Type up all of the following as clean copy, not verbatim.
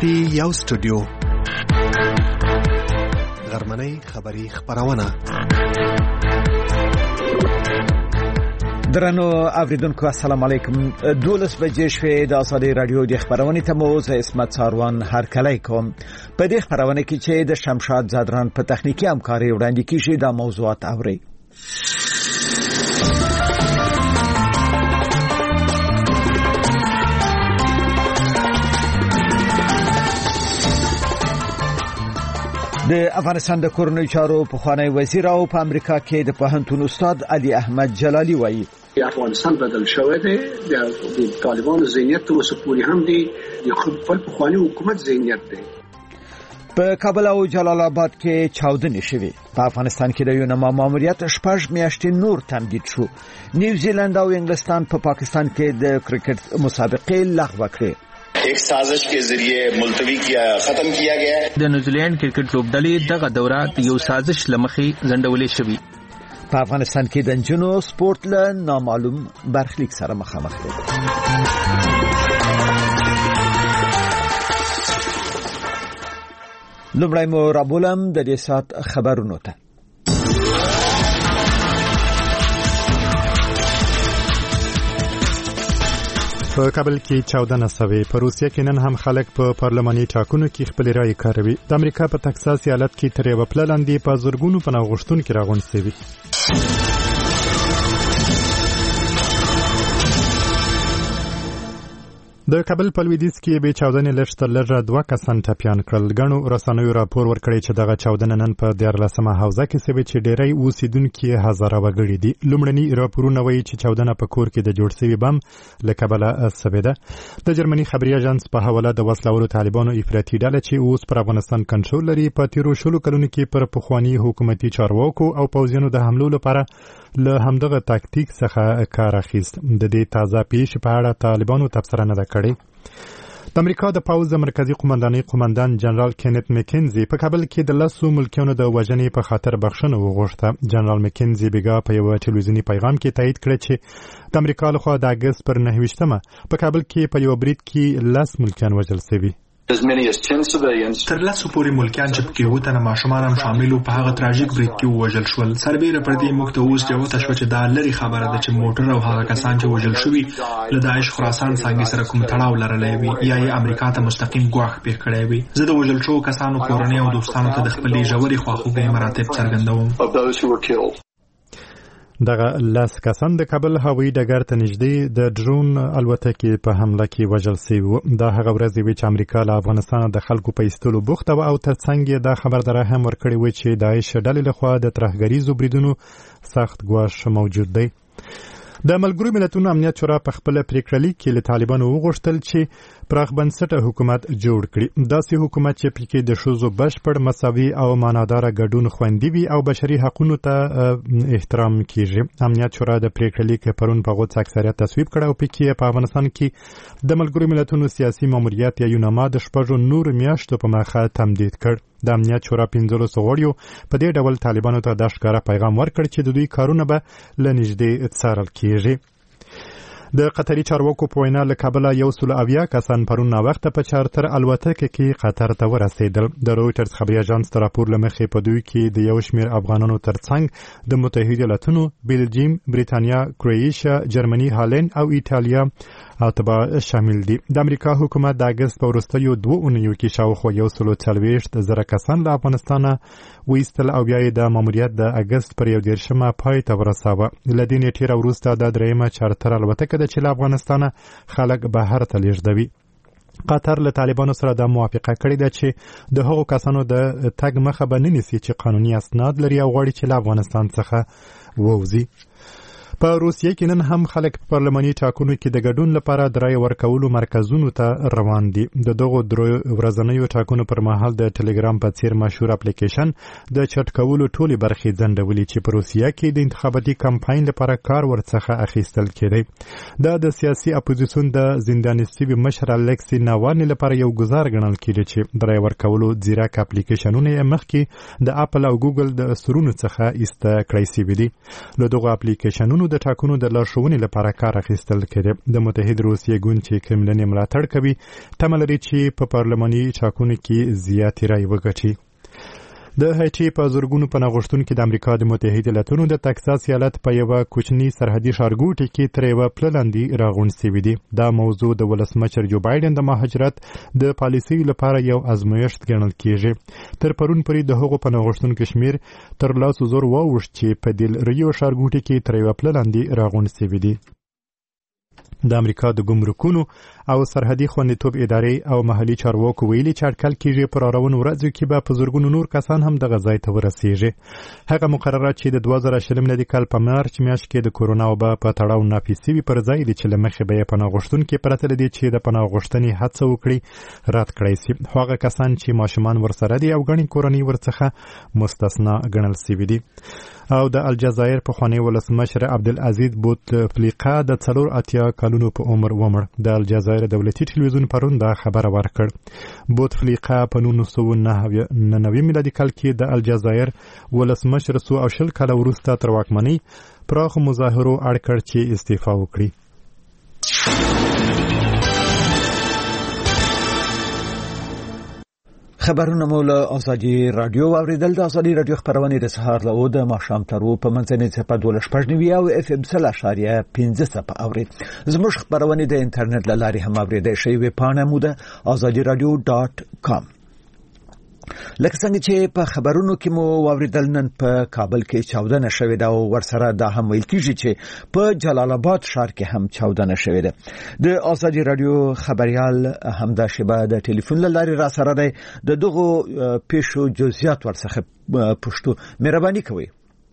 صوتي یو سټوډیو غرمنۍ خبری خبرونه درنو اوریدونکو السلام علیکم 12 بجې شوې د ازادي رادیو د خبرونې ته مو زه اسمت ساروان هرکلی کوم په دې خبرونه کې چې د شمشاد زادران په تخنیکی همکاري وړاندې کیږي د موضوعات اوري د افغانستان د کورنۍ چارو پخوانی وزیر او په امریکا کې د پوهنتون استاد علي احمد جلالي وایي افغانستان بدل شوی دی د طالبانو ذهنیت اوس پوری هم دی د خپل پخوانی حکومت ذهنیت دی په کابل او جلال آباد کې چاودنې شوې په افغانستان کې د یونما ماموریت 6 میاشتې نور تمدید شو نیوزیلند او انګلستان په پاکستان کې د کرکټ مسابقې لغوه کړې एक साजिश के जरिए मुलतवी किया खत्म किया गया है د نیوزیلند کرکټ لوبډلې دغه دورات یو سازش لمخې زندولې شوې په افغانستان کې د جنو سپورت له نامعلوم برخلیک سره مخامخ دي لومړی مو رابولم د دې سات خبرونو ته په کابل کې 14 سوي په روسیه کې نن هم خلک په پارلماني ټاکنو کې خپل رائے کاروي د امریکا په تکساس ایالت کې تر یو پلان په زورګونو پناه غوښتونکو راغونډ شوي د کابل په لویدیځ کې به چاودنې لږتر لږه 2 کسان ټپيان کړل غنو رسنیو راپور ورکړی چې دغه چاودنه نن په 14مه حوزه کې سوي چې ډېری اوسیدونکو هزاره وګړي دي لومړني راپورونه وایي چې چاودنه په کور کې د جوړ شوی بم لکبله سوي ده د جرمني خبري اژانس په حواله د وسلوالو طالبانو افراطي ډله چې اوس پر افغانستان کنټرول لري په تیرو شلو کلونو کې پر پخوانی حکومتي چارواکو او پوځیانو د حملو لپاره له همدغه تاکتیک څخه کار اخیست د دې تازه پیښې په اړه طالبانو تبصره نه کړې د امریکا د پاوز مرکزی قومندان جنرال کینت مکینزي په کابل کې د لاسو ملکیانو د وژنې په خاطر بخښنه وغوښته جنرال مکینزي بیګا په یو ټلویزیونی پیغام کې تایید کړ چې د امریکا لخوا د اگست پر 9مه په کابل کې په یو برید کې لاس ملکیان وژل شوي تر لاسو پورې ملکیان چې پکې وو تنه ماشومان هم شامل وو په هغه تراژیک برید کې وژل شول سربېره پر دې موږ ته اوس جوته شو چې دا لري خبره ده چې موټر او هغه کسان چې وژل شوي له داعش خراسان څنګه سره کوم تړاو لرلی وي یا یې امریکا ته مستقیم ګواښ پیښ کړی وي زه د وژل شوو کسانو کورنۍ او دوستانو ته د خپلې ژورې خواخوږۍ مراتب څرګندوم دغه لاس کسان د کابل هوایي ډګر ته نږدې د ډرون الوتکې په حمله کې وژل شوي دا هغه ورځ وی چې امریکا له افغانستان د خلکو په ایستلو بوخته او ترڅنګ دا خبرداري هم ورکړې و چې داعش ډلې لخوا د ترهګریزو بریدونو سخت ګواښ موجود دی د ملګرو ملتونو امنیت شورا په خپل پریکړه لیک کې له طالبانو وغوښتل چې پراخ بنسټه حکومت جوړ کړي داسې حکومت چې پکې د ښځو بشپړ مساوي او معنادار ګډون خوندي وي او بشري حقوقو ته احترام کیږي امنیت شورا د پریکړه لیک پرون په غوڅ اکثریت تصویب کړ او پکې په افغانستان کې د ملګرو ملتونو سیاسي ماموریت یا یونما د شپږو نور میاشتو په مخه تمدید کړ د امنیت شورا 15 غړیو په دې ډول طالبانو ته د ښکارا پیغام ورکړ چې د دوی کارونه به لنږدې څارل کیږي د قطري چارواکو په وینا له کابل 180 کسان پرون وخت په چارتر الوتکه کې قطر ته ورسېدل د رويټرز خبري اژانس راپور لمخې په دوی کې د یو شمېر افغانانو ترڅنګ د متحده ایالاتونو بلجیم بریتانیا کرواتیا جرمني هالند او ایتالیا او تبع شامل دي د امریکا حکومت د اگست په وروستیو 2 اونیو کې شاوخوا 140,000 کسان له افغانستانه ویستل او بیا د ماموریت د اگست پر 11مه پای ته ورساوه لدې نیټه وروسته د درېمه چارتر الوتکه د چې له افغانستانه خلک بهر ته لیږدوي قطر له طالبانو سره د موافقه کړې ده چې د هغو کسانو د تګ مخه به نه نیسي چې قانوني اسناد لري او غواړي چې له افغانستان څخه ووځي په روسیه کې نن هم خلک په پارلماني ټاکنو کې د ګډون لپاره د رای ورکولو مرکزونو ته روان دي دغه ورځنیو ټاکنو پر مهال د ټلګرام په څیر مشهور اپلیکیشن د چټ کولو ټولې برخې ځندولې چې په روسیه کې د انتخاباتي کمپاین لپاره کار ورڅخه اخیستل کېدی د سیاسي اپوزیسیون د زنداني سوي مشر الکسی ناوالني لپاره یو گزار ګڼل کېږي چې د رای ورکولو ځیرک اپلیکیشنونه مخکې د اپل او ګوګل د سرونو څخه ایسته کړی شوي دي له دغه اپلیکیشنونو طالبانو د ټاکنو د لارښوونې لپاره کار اخیستل کړي. د متحد روسیې ګوند چې کرملین ملاتړ کوي تمه لري چې په پارلماني ټاکنو کې زیاتې رای وګټي. د هایټي په زورګونو پناه غوښتونکو د امریکا د متحده ایالاتونو د تکساس ایالت په یو کوچني سرحدي ښارګوټي کې تر یو پللاندې راغونډ شوي دي. دا موضوع د ولسمشر جو بایدن د مهاجرت د پالیسۍ لپاره یو ازمایښت ګڼل کیږي. تر پرون پورې د هغو پناه غوښتونکو شمیر تر لاسو زور واوښت چې په دل ریو ښارګوټي کې تر یو پللاندې راغونډ شوي دي. د امریکا د ګمرکونو او سرحدي خوندیتوب ادارې او محلي چارواکو ویلي چې اټکل کیږي پر راروانو ورځو کې به په زورګونو نور کسان هم دغه ځای ته ورسیږي. هغه مقررات چې د 2020 میلادي کال په مارچ میاشت کې د کورونا وبا په تړاو نافذ شوي پر ځای دي چې له مخې به یې پناه غوښتونکي پرته له دې چې د پناه غوښتنې هڅه وکړي رد کړی شي. هغه کسان چې ماشومان ورسره دي او ګڼې کورنۍ ورڅخه مستثنا ګڼل شوي دي. او د الجزایر پخوانی ولسمشر عبدالعزیز بوتفلیقه د 84 کلونو په عمر ومړ. د الجزایر دولتي ټلویزیون پرون دا خبره ورکړ. بوتفلیقه په 1999 میلادي کال کې د الجزایر ولسمشر سو او شل کال وروسته تر واکمنۍ پراخ مظاهرو اړ کړ چې استعفا وکړي. خبرونه مو له ازادي رادیو اوریدل. د ازادي رادیو خبرونه د سهار له د ماښام تر په منځنۍ څپه 12.9 او اف ام 0.5 څپه اوري. زموږ خبرونه د انټرنیټ له لارې هم اوریدل شي. وی پاڼه مو د azadiradio.com. لکه څنګه چې په خبرونو کې مو واوریدل نن په کابل کې چاودنه شوې ده او ورسره دا هم ویل کیږي چې په جلال آباد ښار کې هم چاودنه شوې ده. د ازادي رادیو خبريال همدا شبه د ټلیفون لارې را سره دی. د دغه پیښو جزئیات ورڅخه پښتو مهرباني کوي.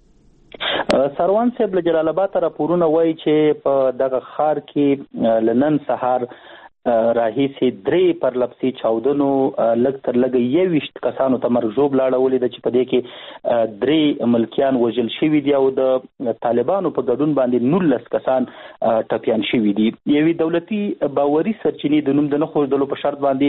سروان صاحب له جلال آباد راپورونه وایي چې په دغه ښار کې لنن سهار راهیسې 3 پر لپسي چاودنو لږ تر لږه 21 کسانو ته مرګ ژوب لاړولې ده چې په دې کې 3 ملکیان وژل شوي دي او د طالبانو په ګډون باندې 19 کسان ټپیان شوي دي. یوې دولتي باوري سرچینې د نوم د نه خوږدلو په شرط باندې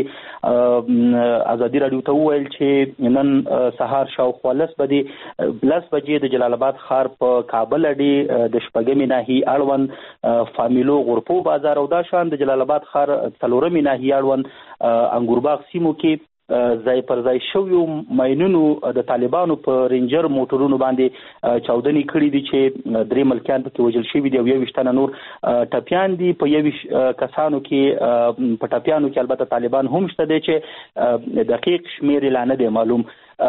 ازادي رادیو ته وویل چې نن سهار شاوخوا 10 بجې د جلال آباد ښار په کابل اډې د شپږمې ناحیې اړوند فامیلو غرپو بازار او دا شان د جلال آباد ښار څلورمې ناحیې اړوند انګورباغ سیمو کې ځای پر ځای شویو ماینونو د طالبانو په رینجر موټرونو باندې چاودنې کړې دي چې 3 ملکیان پکې وژل شوي دي او 21 تنه نور ټپیان دي. په 21 کسانو کې په ټپیانو کې البته طالبان هم شته دي چې دقیق شمیر اعلان نه دی معلوم.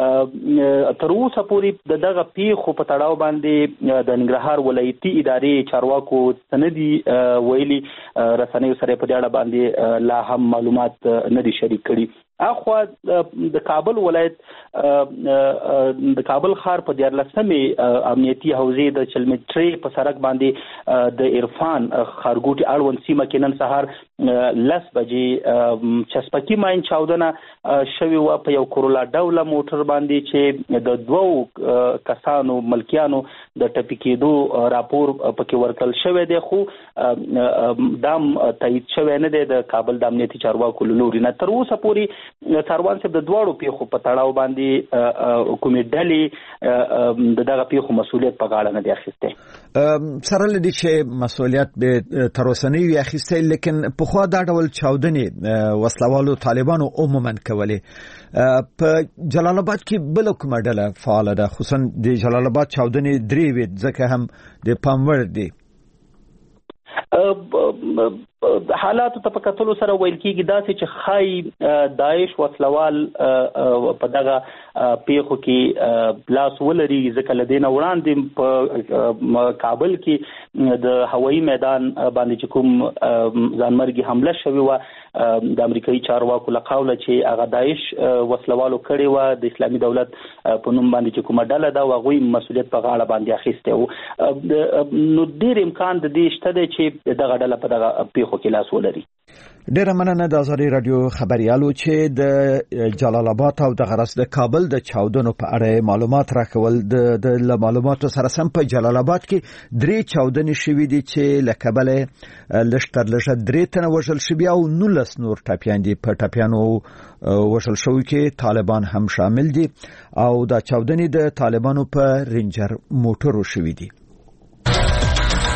تر اوسه پورې دغه پیښو په تړاو باندې د ننګرهار ولایتي ادارې چارواکو سندي ویلي رسنیو سره په دې اړه باندې لا هم معلومات نه دي شریک کړي. اخو د کابل ولایت د کابل ښار په 14مې امنیتي حوزې د چلمټري په سړک باندې د عرفان خارګوټي اړوند سیمه کې نن سهار 10 بجې چسپکی ماین چاودنه شوی و په یو کورولا ډوله موټر باندې چې د 2 کسانو ملکیانو د ټپي کېدو راپور پکې ورکل شوی دی خو دام تایید شوی نه دی د کابل د امنیتي چارواکو لوري نه. تر اوسه پورې سروان صاحب د دواړو پیښو په تړاو باندې کومې ډلې دغه پیښو مسؤلیت په غاړه نه دی اخیسته. سره لدی چې مسؤلیت به تر اوسه نه وي اخیسته لیکن په خو دا ډول چاودنې وسلوالو طالبانو عموما کولې. په جلال آباد کې بل کومه ډله فعال ده خصوصا د جلال آباد چاودنې 3 وې ځکه هم د پامور دی. حالات ته په کتلو سره ویل کېږي داسې چې خای داعش وسلوال په دغه پیښو کې لاس ولري ځکه لدینه وړاندې په کابل کې د هوایي میدان باندې چې کوم ځانمرګي حمله شوې و د امریکایي چارواکو له قوله چې هغه داعش وسلوالو کړی و د اسلامي دولت په نوم باندې چې کومه ډله ده هغوی مسؤلیت په غاړه باندې اخیستی و. نو ډېر امکان د دې شته دی چې دغه ډله په دغه پیښو کې لاس ولري. ډیره مننه د ازادي رادیو خبريالو چې د جلال آباد او د غرس د کابل د چاودنو په اړه معلومات راکول. د معلوماتو سره سم په جلال آباد کې 3 چاودنې شوې دي چې لکبله لشتر لشه 3 تنه وژل شوي او 19 نور ټپیان دي. په ټپیانو وژل شوي کې طالبان هم شامل دي او دا چاودنې د طالبانو په رینجر موټرو شوې دي.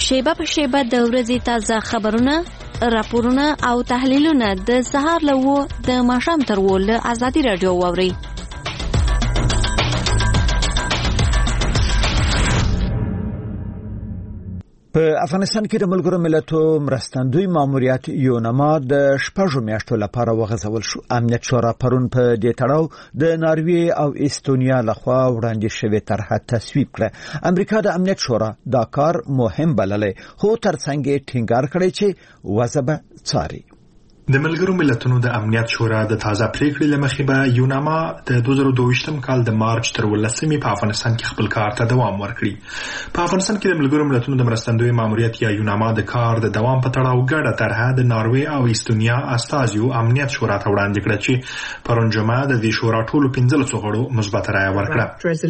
شیبه په شیبه د ورځې تازه خبرونه، راپورونه او تحلیلونه د سهار له 9 د ماښام تر 10 له ازادي رادیو واورئ. په افغانستان کې د ملګرو ملتو مرستندوی ماموریت یونما د 6 میاشتو لپاره وغځول شو. امنیت شورا پرون په دې تړاو د ناروې او استونیا لخوا وړاندې شوې طرح تصویب کړه. امریکا د امنیت شورا دا کار مهم بللی، خو ترڅنګ ټینګار کړی چې وضع څاري. د ملګرو ملتونو د امنیت شورا د تازه پریکړې لمخې به یوناما د 2022م کال د مارچ تر 18مې په افغانستان کې خپل کار ته دوام ورکړي. په افغانستان کې د ملګرو ملتونو د مرستندوی ماموریت یا یوناما د کار د دوام په تړاو ګډه طرح د ناروې او استونیا استازیو امنیت شورا ته وړاندې کړه چې پرون جمعه د دې شورا ټولو 15 غړو مثبت رائے ورکړه.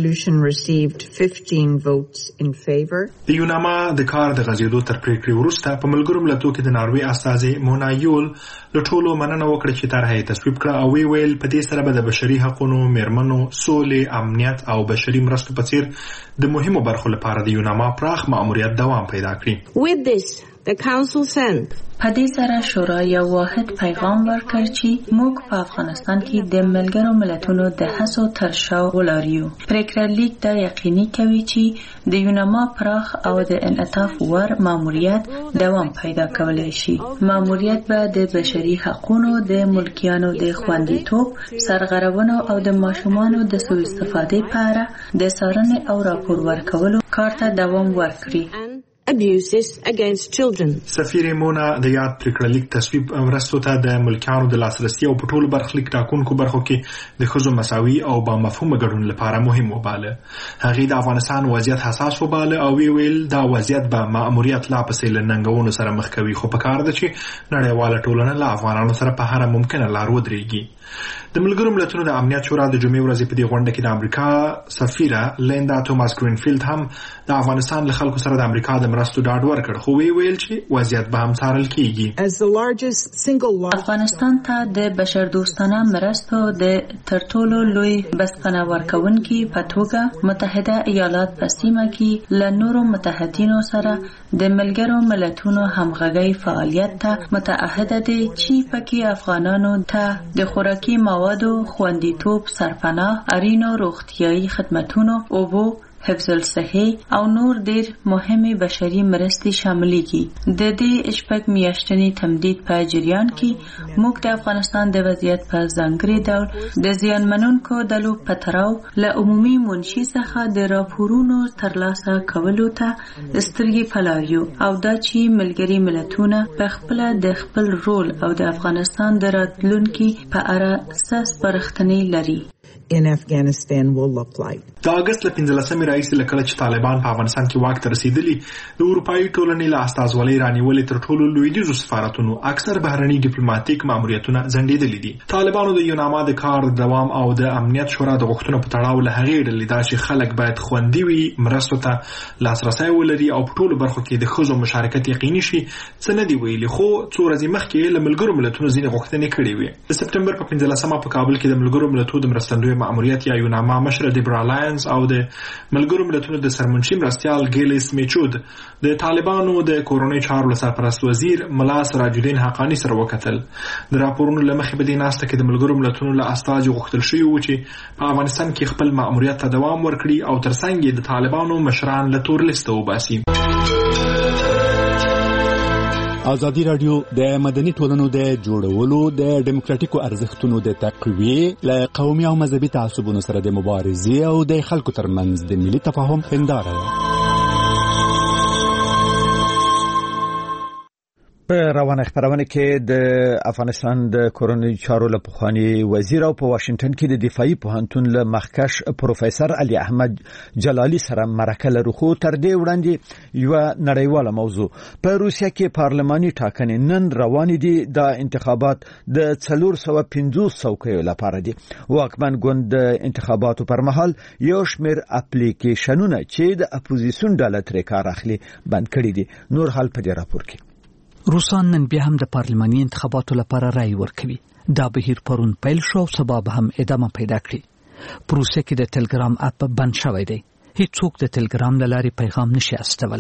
د یوناما د کار د غځېدو تر پریکړې وروسته په ملګرو ملتونو کې د ناروې استازي مونایول له ټولو مننه وکړه چې طرح یې تصویب کړه او ویل په دې سره به د بشري حقوقو، میرمنو، سولې، امنیت او بشري مرستو په څیر د مهمو برخو لپاره د یوناما پراخ ماموریت دوام پیدا کړي. په دې سره شورا یو واحد پیغام ورکړ چې موږ په افغانستان کې د ملګرو ملتونو د هڅو تر شا ولاړ. پریکړه لیک دا یقیني کوي چې د یوناما پراخ او د انعطاف ور ماموریت دوام پیدا کولای شي. ماموریت به د بشري حقوقو، د ملکیانو د خوندیتوب، سرغړونو او د ماشومانو د سوء استفادې په اړه د څارنې او راپور ورکولو کار ته دوام ورکړي. سفیر مونا د یاد پریکړه لیک تصویب مرستو ته د ملکیانو د لاسرسي او په ټولو برخلیک ټاکونکو برخو کې د ښځو مساوي او با مفهومه ګډون لپاره مهم وباله. هغې د افغانستان وضعیت حساس وباله او ویل دا وضعیت به ماموریت لا پسې له ننګونو سره مخ کوي، خو پکار ده چې نړیواله ټولنه له افغانانو سره په هره ممکنه لار ودرېږي. د ملګرو ملتونو د امنیت شورا د جمعې ورځې په دې غونډه کې د امریکا سفیره لیندا توماس گرینفیلد هم د افغانستان له خلکو سره د امریکا د مرستو ډاډ ورکړ، خو ویل چې وضعیت به هم څارل کیږي. افغانستان ته د بشردوستانه مرستو د تر ټولو لوی بسپنه ورکوونکي په توګه متحده ایالات په سیمه کې له نورو متحدینو سره د ملګرو ملتونو همغږي فعالیت ته متعهده دي چې پکې افغانانو ته د خوراکي موادو خوندیتوب، سرپناه، اړینو روغتیايي خدماتونو، اوبو، حفظ الصحه او نور ډیر مهمه بشري مرستې شاملېږي. د دې شپږ میاشتنی تمدید په جریان کې موږ د افغانستان د وضعیت په ځانګړي ډول د زیانمنونکو ډلو په تړاو له عمومي منشي څخه د راپورونو ترلاسه کولو ته سترګې پلاویو او دا چې ملګري ملتونه په خپل د خپل رول او د افغانستان د راتلونکي په اړه اساس پرختنې لري. in Afghanistan will look like. د اگست له 15مې راځي لکه چې طالبان په افغانستان کې واک ته رسیدلی، د اروپאי ټولنې له استازولۍ رانیولې تر ټولو لویدیځو سفارتونو اکثر بهرني ډیپلوماټیک ماموریتونه ځنډېدلي دي. طالبانو د یوناما د کار دوام او د امنیت شورا د غوښتنو په تړاو له هغې ډلې دا چې خلک باید خوندي وي، مرستو ته لاسرسی ولري او په ټولو برخو کې د ښځو مشارکت یقیني شي څه نه دی ویلي، خو څو ورځې مخکې له ملګرو ملتونو ځینې غوښتنې کړې وې. د سپټمبر په 15مه په کابل کې د ملګرو ملتونو د مرستندوی ماموریت یا یوناما مشر دیبرا لاینز او د ملګرو ملتونو د سرمنشي مرستیال ګیلیس میچود د طالبانو د کورونی چارو سرپرست وزیر ملا سراج الدین حقانی سره وکتل. د راپورونو لمخې په دې ناسته کې د ملګرو ملتونو له استازي غوښتل شوی و چې په افغانستان کې خپل ماموریت ته دوام ورکړي او ترڅنګ د طالبانو مشران له تور لیست وباسي. ازادي رادیو د مدني ټولنو د جوړولو د ډیموکراتیکو ارزښتونو د تقویه له قومي او مذهبي تعصبونو سره د مبارزې او د خلکو ترمنځ د ملي تفاهم هنداره ده. په روانه خبرونه کې د افغانستان د کورونی چارو لپخوانی وزیر او په واشنگټن کې د دفاعي پوهنتون له مخکښ پروفیسور علي احمد جلالي سره مرکه لرو. خو تر دې وړاندې یو نړیواله موضوع په روسیا کې پارلماني ټاکنې نن روان دي. د انتخابات د 450 څوکیو لپاره دي. واکمن ګوند د انتخاباتو پر مهال یو شمېر اپلیکیشنونه چې د اپوزیسیون ډله ترې کار اخلي بند کړي دي. نور حال په دې راپور کې. روسان نن بیا هم د پارلماني انتخاباتو لپاره رای ورکوي. دا بهیر پرون پیل شو او سبا به هم ادامه پیدا کړي. په روسیه کې د ټلګرام اپ بند شوی دی. هیڅوک د ټلګرام له لارې پیغام نشي استولی.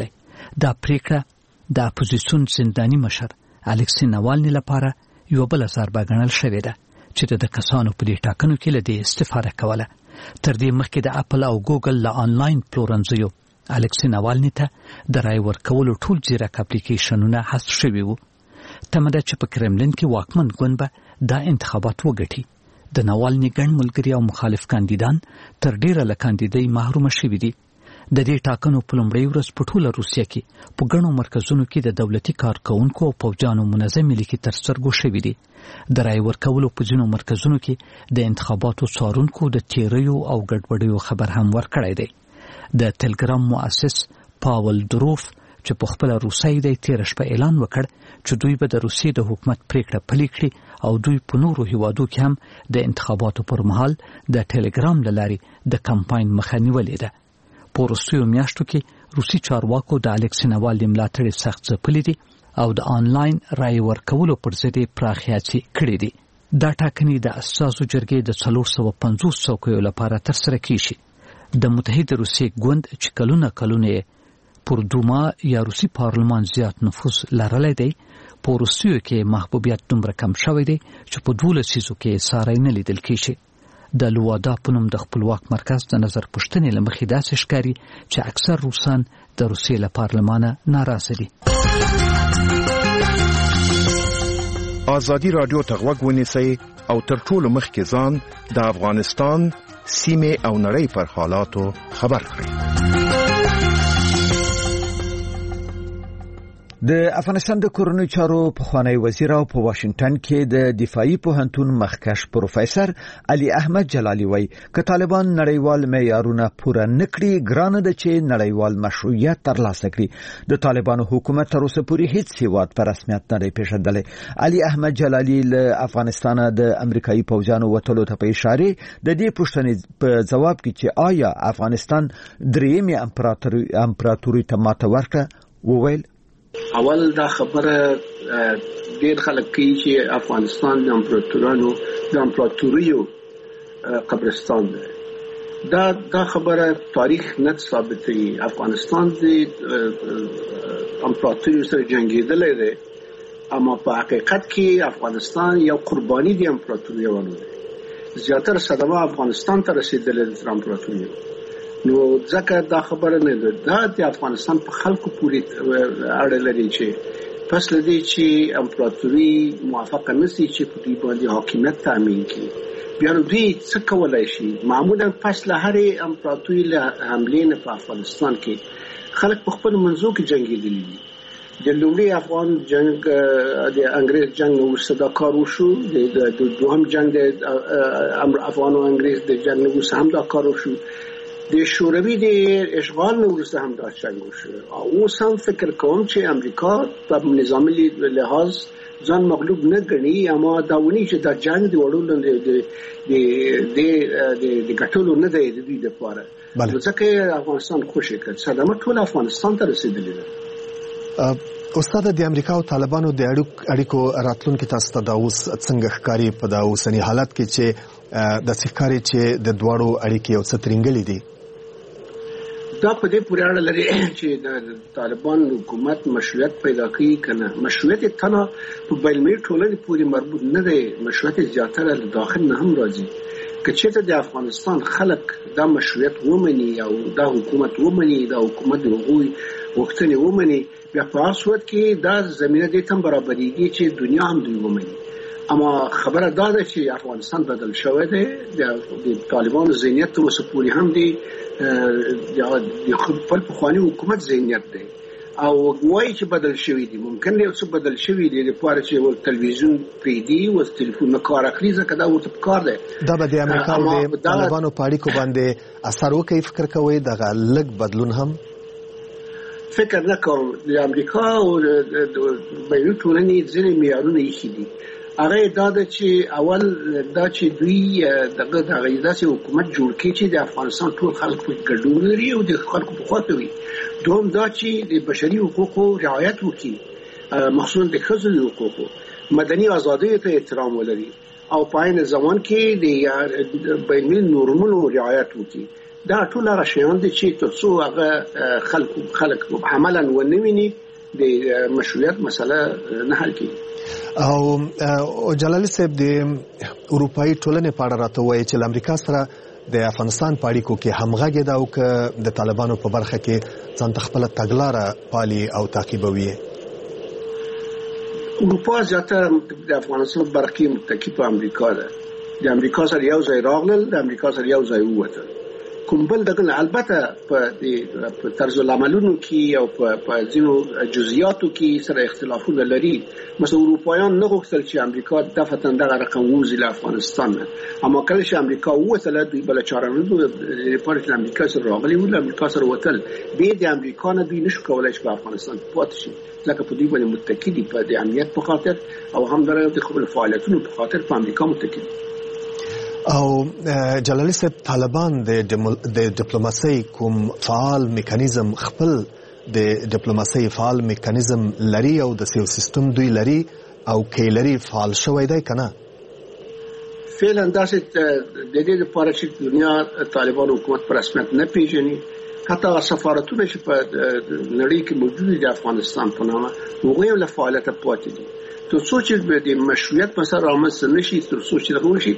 دا پریکړه د اپوزیسیون زنداني مشر الکسی ناوالني لپاره یو بل ضربه ګڼل شوې ده چې د کسانو په دې ټاکنو کې له دې استفاده کوله. تر دې مخکې د اپل او ګوګل له آنلاین پلورنځیو الکسی ناوالني ته د رای ورکولو ټول ځیرک اپلیکیشنونه حذف شوي وو. تمه ده چې په کرملین کې واکمن ګوند به دا انتخابات وګټي. د ناوالني ګڼ ملګري او مخالف کاندیدان تر ډیره له کاندیدۍ محروم شوي دي. د دې ټاکنو په لومړۍ ورځ په ټوله روسیه کې په ګڼو مرکزونو کې د دولتي کارکونکو او پوځیانو منظمې لیکې تر سترګو شوي دي. د رای ورکولو په ځینو مرکزونو کې د انتخاباتو څارونکو د تیریو او ګډوډیو خبر هم ورکړی دی. د ټلګرام مؤسس پاول دروف چې په خپل روسي د تیر شپه اعلان وکړ چې دوی به د روسیې د حکومت پریکړه پلي کړي او دوی په نورو هیوادو کې هم د انتخاباتو پر مهال د ټلګرام له لارې د کمپاین مخه نیولې ده. په وروستیو میاشتو کې روسي چارواکو د الکسی ناوالني ملاتړ سخت ځپلي دي او د آنلاین رای ورکولو پر ضد پراخې هڅې کړې دي. دا ټاکنې د اساسو جرګې د 450 څوکیو لپاره ترسره کیږي. د متحده روسیې ګوند چې کلونه پر دوما یا روسي پارلمان زیات نفوذ لرلی دی په وروستیو کې محبوبیت دومره کم شوی دی چې په 12 سیزو کې ساری نه لیدل کیږي. د لوادا په نوم د خپلواک مرکز د نظر پوښتنې له مخې داسې ښکاري چې اکثر روسان د روسیې له پارلمانه ناراضه دي. ازادي رادیو ته غوږ ونیسئ او تر ټولو مخکې ځان د افغانستان سیمې او نړۍ پر حالاتو خبر کړئ. د افغانستان د کورنیو چارو پخوانی وزیر او په واشنگټن کې د دفاعي پوهنتون مخکښ پروفیسور علي احمد جلالي وایي چې طالبان نړیوال معیارونه پوره نکړي ګرانه ده چې نړیوال مشروعیت ترلاسه کړي. د طالبانو حکومت تر اوسه پورې هیڅ هیواد په رسمیت نه پیژندلی. علي احمد جلالي له افغانستان د امریکایي پوځیانو وټلو ته په اشاره د دې پوښتنې په جواب کې چې آیا افغانستان درېمې امپراتوري ته ماته ورکړه وویل اول دا خبره ډیر خلک کوي چې افغانستان د امپراتوریو قبرستان ده. دا خبره تاریخ نه ثابتوي. افغانستان د امپراتوریو سره جنگیدلی دی اما په حقیقت کې افغانستان یو قرباني د امپراتوریو ده. زیاتره صدمه افغانستان ته رسیدلې د امپراتوریو. نو ځکه دا خبره نه ده. دا د افغانستان په خلکو پورې اړه لري چې پس لدی چې امپراتوري موافقه نشي چې په دې باندې حاکمیت تامین کړي. بیا نو دوی څه کولای شي؟ معمولا پس له هرې امپراتوري له حملې نه په افغانستان کې خلک په خپل منځو کې جنگیدلي دي. د لومړي افغان جنگ د انګریز جنگ وروسته دا کار وشو. د دوهم جنگ د افغان او انګریز د جنگ وروسته هم دا کار وشو. د شوروي د اشغال وروسته هم دا جنگ وشو. اوس هم فکر کوم چې امریکا په نظامی لحاظ ځان مغلوب نه ګڼي اما دا ونی چې دا جنگ د وړولو د ګټلو نه دی د دوی لپاره. ځکه افغانستان خوشی کړ صدمه ټول افغانستان ته رسیدلې ده. استاد د امریکا او طالبانو د اړیکو راتلونکو تاسو ته دا اوس څنګه ښکاری په دا اوسنی حالت کې چې د ښکاری چې د دوړو اړیکې او سترنګلې دي؟ دا په دې پورې اړه لري چې د طالبان حکومت مشروعیت پیدا کوي کنه. مشروعیت تنه په بین‌المللي ټولنې پورې مربوط نه دی. مشروعیت زیاتره له داخل نه هم راځي. که چېرته د افغانستان خلک دا مشروعیت ومني او دا حکومت ومني دا حکومت د هغوی غوښتنې ومني بیا په هغه صورت کې دا زمینه دې ته برابرېږي چې دنیا هم دوی ومني. اما خبره دا ده چې افغانستان بدل شوی دی. د طالبانو ذهنیت تر اوسه پورې هم دی د خپل پخواني حکومت ذهنیت دی او وایي چې بدل شوی دی. ممکن دی څه بدل شوی دی لپاره چې تلویزیون پریدي او تلیفون نه کار اخلي ځکه دا ورته کار دی. دا به د امریکا او د طالبانو په اړیکو باندې اثر وکړي فکر کوي دغه لږ بدلون هم فکر نه کوم. د امریکا او د بین‌المللي ټولنې ځینې معیارونه یې دي. هغه دا ده چې اول دا چې دوی دغه داسې حکومت جوړ کړي چې د افغانستان ټول خلک په ګډون لري او د خلکو په خواته وي. دوم دا چې د بشري حقوقو رعایت وکړي مخصوصا د ښځو د حقوقو مدني ازادیو ته احترام ولري او په عین زمان کې د بین‌المللي نورمونو رعایت وکړي. دا ټول راشيان دي چې تاسو هغه خلک عملاً ونویني د مشروعیت مسله نه حل کیږي. او جلالي صاحب د اروپאי ټولنې په اړه راته وایي چې امریکا سره د افغانستان په اړیکو کې همغږي ده او که د طالبانو په برخه کې ځان خپل تګلاره پالي او تعقیبوي. اروپا زیاتره د افغانستان برخه متکی په امریکا ده. د امریکا سره یو ځای راغلل، د امریکا سره یو ځای ووتل. کوم بل دغه البته په طرز العملونو کې او په ځینو جزئیاتو کې سره اختلافونه لري. مثلا اروپایان نه غوښتل چې امریکا دفتن دغه رقم ووزي له افغانستان، اما کله چې امریکا ووتله دوی بل چاره نه دوی پارت امریکا سره راغلي ول، امریکا سره وتل به د امریکا نه دوی نشو کولای چې په افغانستان پاتې شي، ځکه په دوی باندې متکی دي په د امنیت په خاطر او هم د خپل فعالیتونو په خاطر په امریکا متکی دي. او جلالي صاحب طالبان د ډیپلوماسۍ کوم فعال میکانیزم خپل د ډیپلوماسۍ فعال میکانیزم لري او د سیو سیستم دوی لري او کې لري فعال شوی دی کنه؟ فعلا داسې د دې لپاره چې دنیا طالبان حکومت پر رسمیت نه پیژني، حتی سفارتونه چې په نړۍ کې موجود دي د افغانستان په نامه هغوی له فعالیت پاتې دي. تر څو چې د مشروعیت په سر رامنځته نشي، تر څو چې دغه شي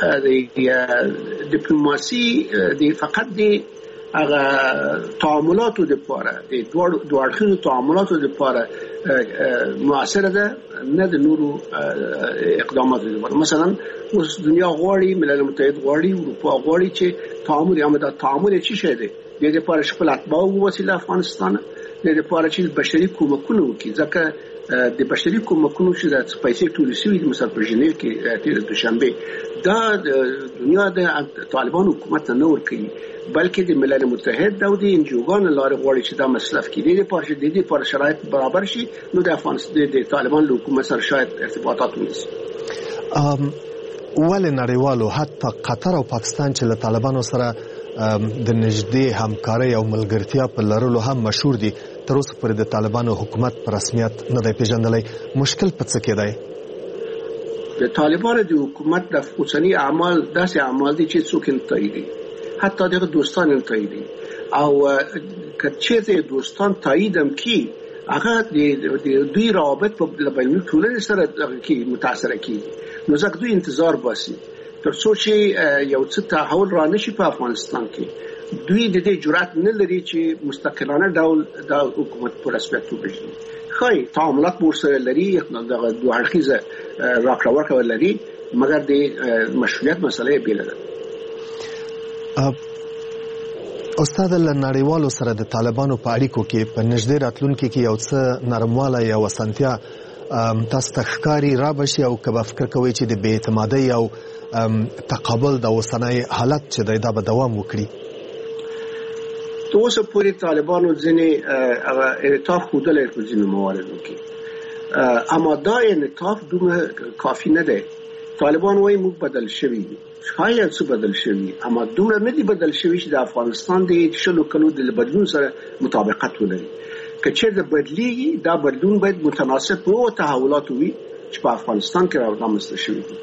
د ډیپلوماسي د فقط د هغه تعاملاتو لپاره د دوه اړخیزو تعاملاتو لپاره موثره ده، نه د نورو اقداماتو لپاره. مثلا اوس دنیا غواړي، ملل متحد غواړي، اروپا غواړي چې تعامل یامه تعامل چی شه ده د لپاره خپل اتباع وسیله افغانستان د لپاره چې بشري کومکونه وکړي، ځکه د بشري کومکونو چې د پیسې ټول شوی د مسافر ژنیو کې تیر دوشنبه دا د دنیا د طالبان حکومت نه ور کوي، بلکې د ملل متحد او د انجوګان لاره غواړي چې دا مصرف کړي د پاره د دې پر شرایط برابر شي. نو د افغانستان د طالبان له حکومت سره شاید ارتباطات ونیسي. ولې نړیوالو حتی قطر او پاکستان چې له طالبانو سره د نږدې همکارۍ او ملګرتیا په لرلو هم مشهور دي، تر اوسه پورې د طالبانو حکومت په رسمیت نه دی پیژندلی. مشکل په څه کې دی؟ د طالبانو د حکومت د اوسنی اعمال داسې اعمال دي چې څوک نه تاییدي، حتی د دوستان نه تاییدي، او کچې د دوستان تایید هم کی هغه د دوی روابط په بینالمللي ټولنې سره کې متاثر کیږي. نو ځکه دوی انتظار باسي تر څو چې یو څه تحول را نشي په افغانستان کې. دوی د دې جرأت نه لري چې مستقلانه ډول د حکومت په رسمیت وبشي. خای تعاملات ورسره لري، دغه دوه اړخیزه راکړه ورکړه لري، مګر د مشروعیت مسله بیل ده. استاد له نړیوالو سره د طالبانو په اړیکو کې په نږدې راتلونکي کې یو څه نرموالی یا وسنتیا تاسو ته ښکاري را بشي، او که به فکر کوئ چې د بې اعتمادۍ او تقابل د اوسنی حالت چې دی دا به دوام وکړي؟ تر اوسه پورې طالبانو ځینې انعطاف ښودلی په ځینو مواردو کې، اما دا انعطاف دومره کافي نه دی. طالبان وایي موږ بدل شوي دي، شاید څه بدل شوي، اما دومره نه دي بدل شوي چې د افغانستان د 60 کلو د بدلون سره مطابقت ولري. که چېرته بدلیږي دا بدلون باید متناسب په تحولات وي چې په افغانستان کې رامنځته شوي دي.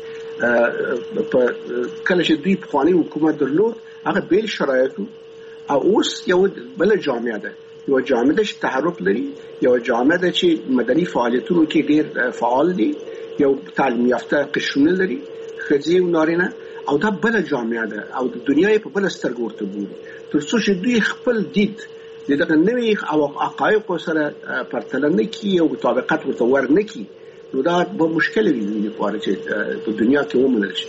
کله چې دوی پخوانی حکومت درلود هغه بیل شرایطو، او اوس یو بل جامعه ده، یو جامعه چې تحرک لري، یو جامعه ده چې مدني فعالیتونو کې ډیر فعال دي، یو تعلیم یافته قشرونه لري، ښځې او نارینه، او دا بل جامعه ده او د دنیا په بل سترګو ورته ګوري. تر څو چې دوی خپل دید دغه نوې او حقایق سره پرتله نه کوي او مطابقت ورته ور نه کوي، نو دا به مشکل وي لپاره چې په دنیا کې ومنل شي.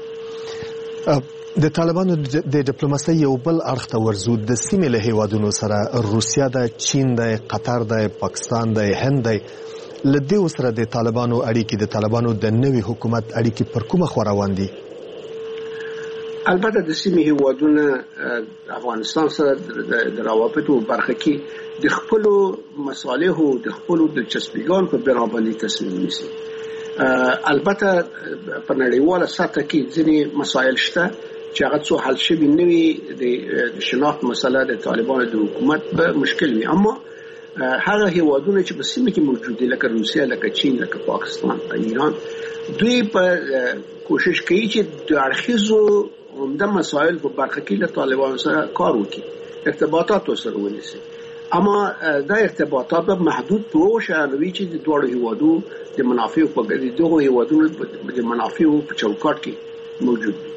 د طالبانو د ډیپلوماسۍ یو بل اړخ ته ورزو د سیمې له هیوادونو سره روسیا ده، چین ده، قطر ده، پاکستان ده، هند ده. له دې سره د طالبانو اړیکې، د طالبانو د نوي حکومت اړیکې پر کومه خوا روان دي؟ البته د سیمې هیوادونه افغانستان سره د روابطو برخه کې د خپل مصالحو د خپل دلچسپیګان په بنا باندې تصمیم نیسي. البته په نړیواله سطح کې ځینې مسایل شته چې هغه څو حل شوي نه وي. د شناخت مسله د طالبانو د حکومت په مشکل وي، اما هغه هیوادونه چې په سیمه کې موجود دي لکه روسیا، لکه چین، لکه پاکستان، ایران، دوی په کوشش کوي چې د اړخیزو عمده مسایل په برخه کې له طالبانو سره کار وکړي، ارتباطات سره ونیسي. اما دا ارتباطات محدود په شانوي چې د دوه هیوادو د منافع په ګډه دوه هیوادو د منافع په چوکاټ کې موجود دي.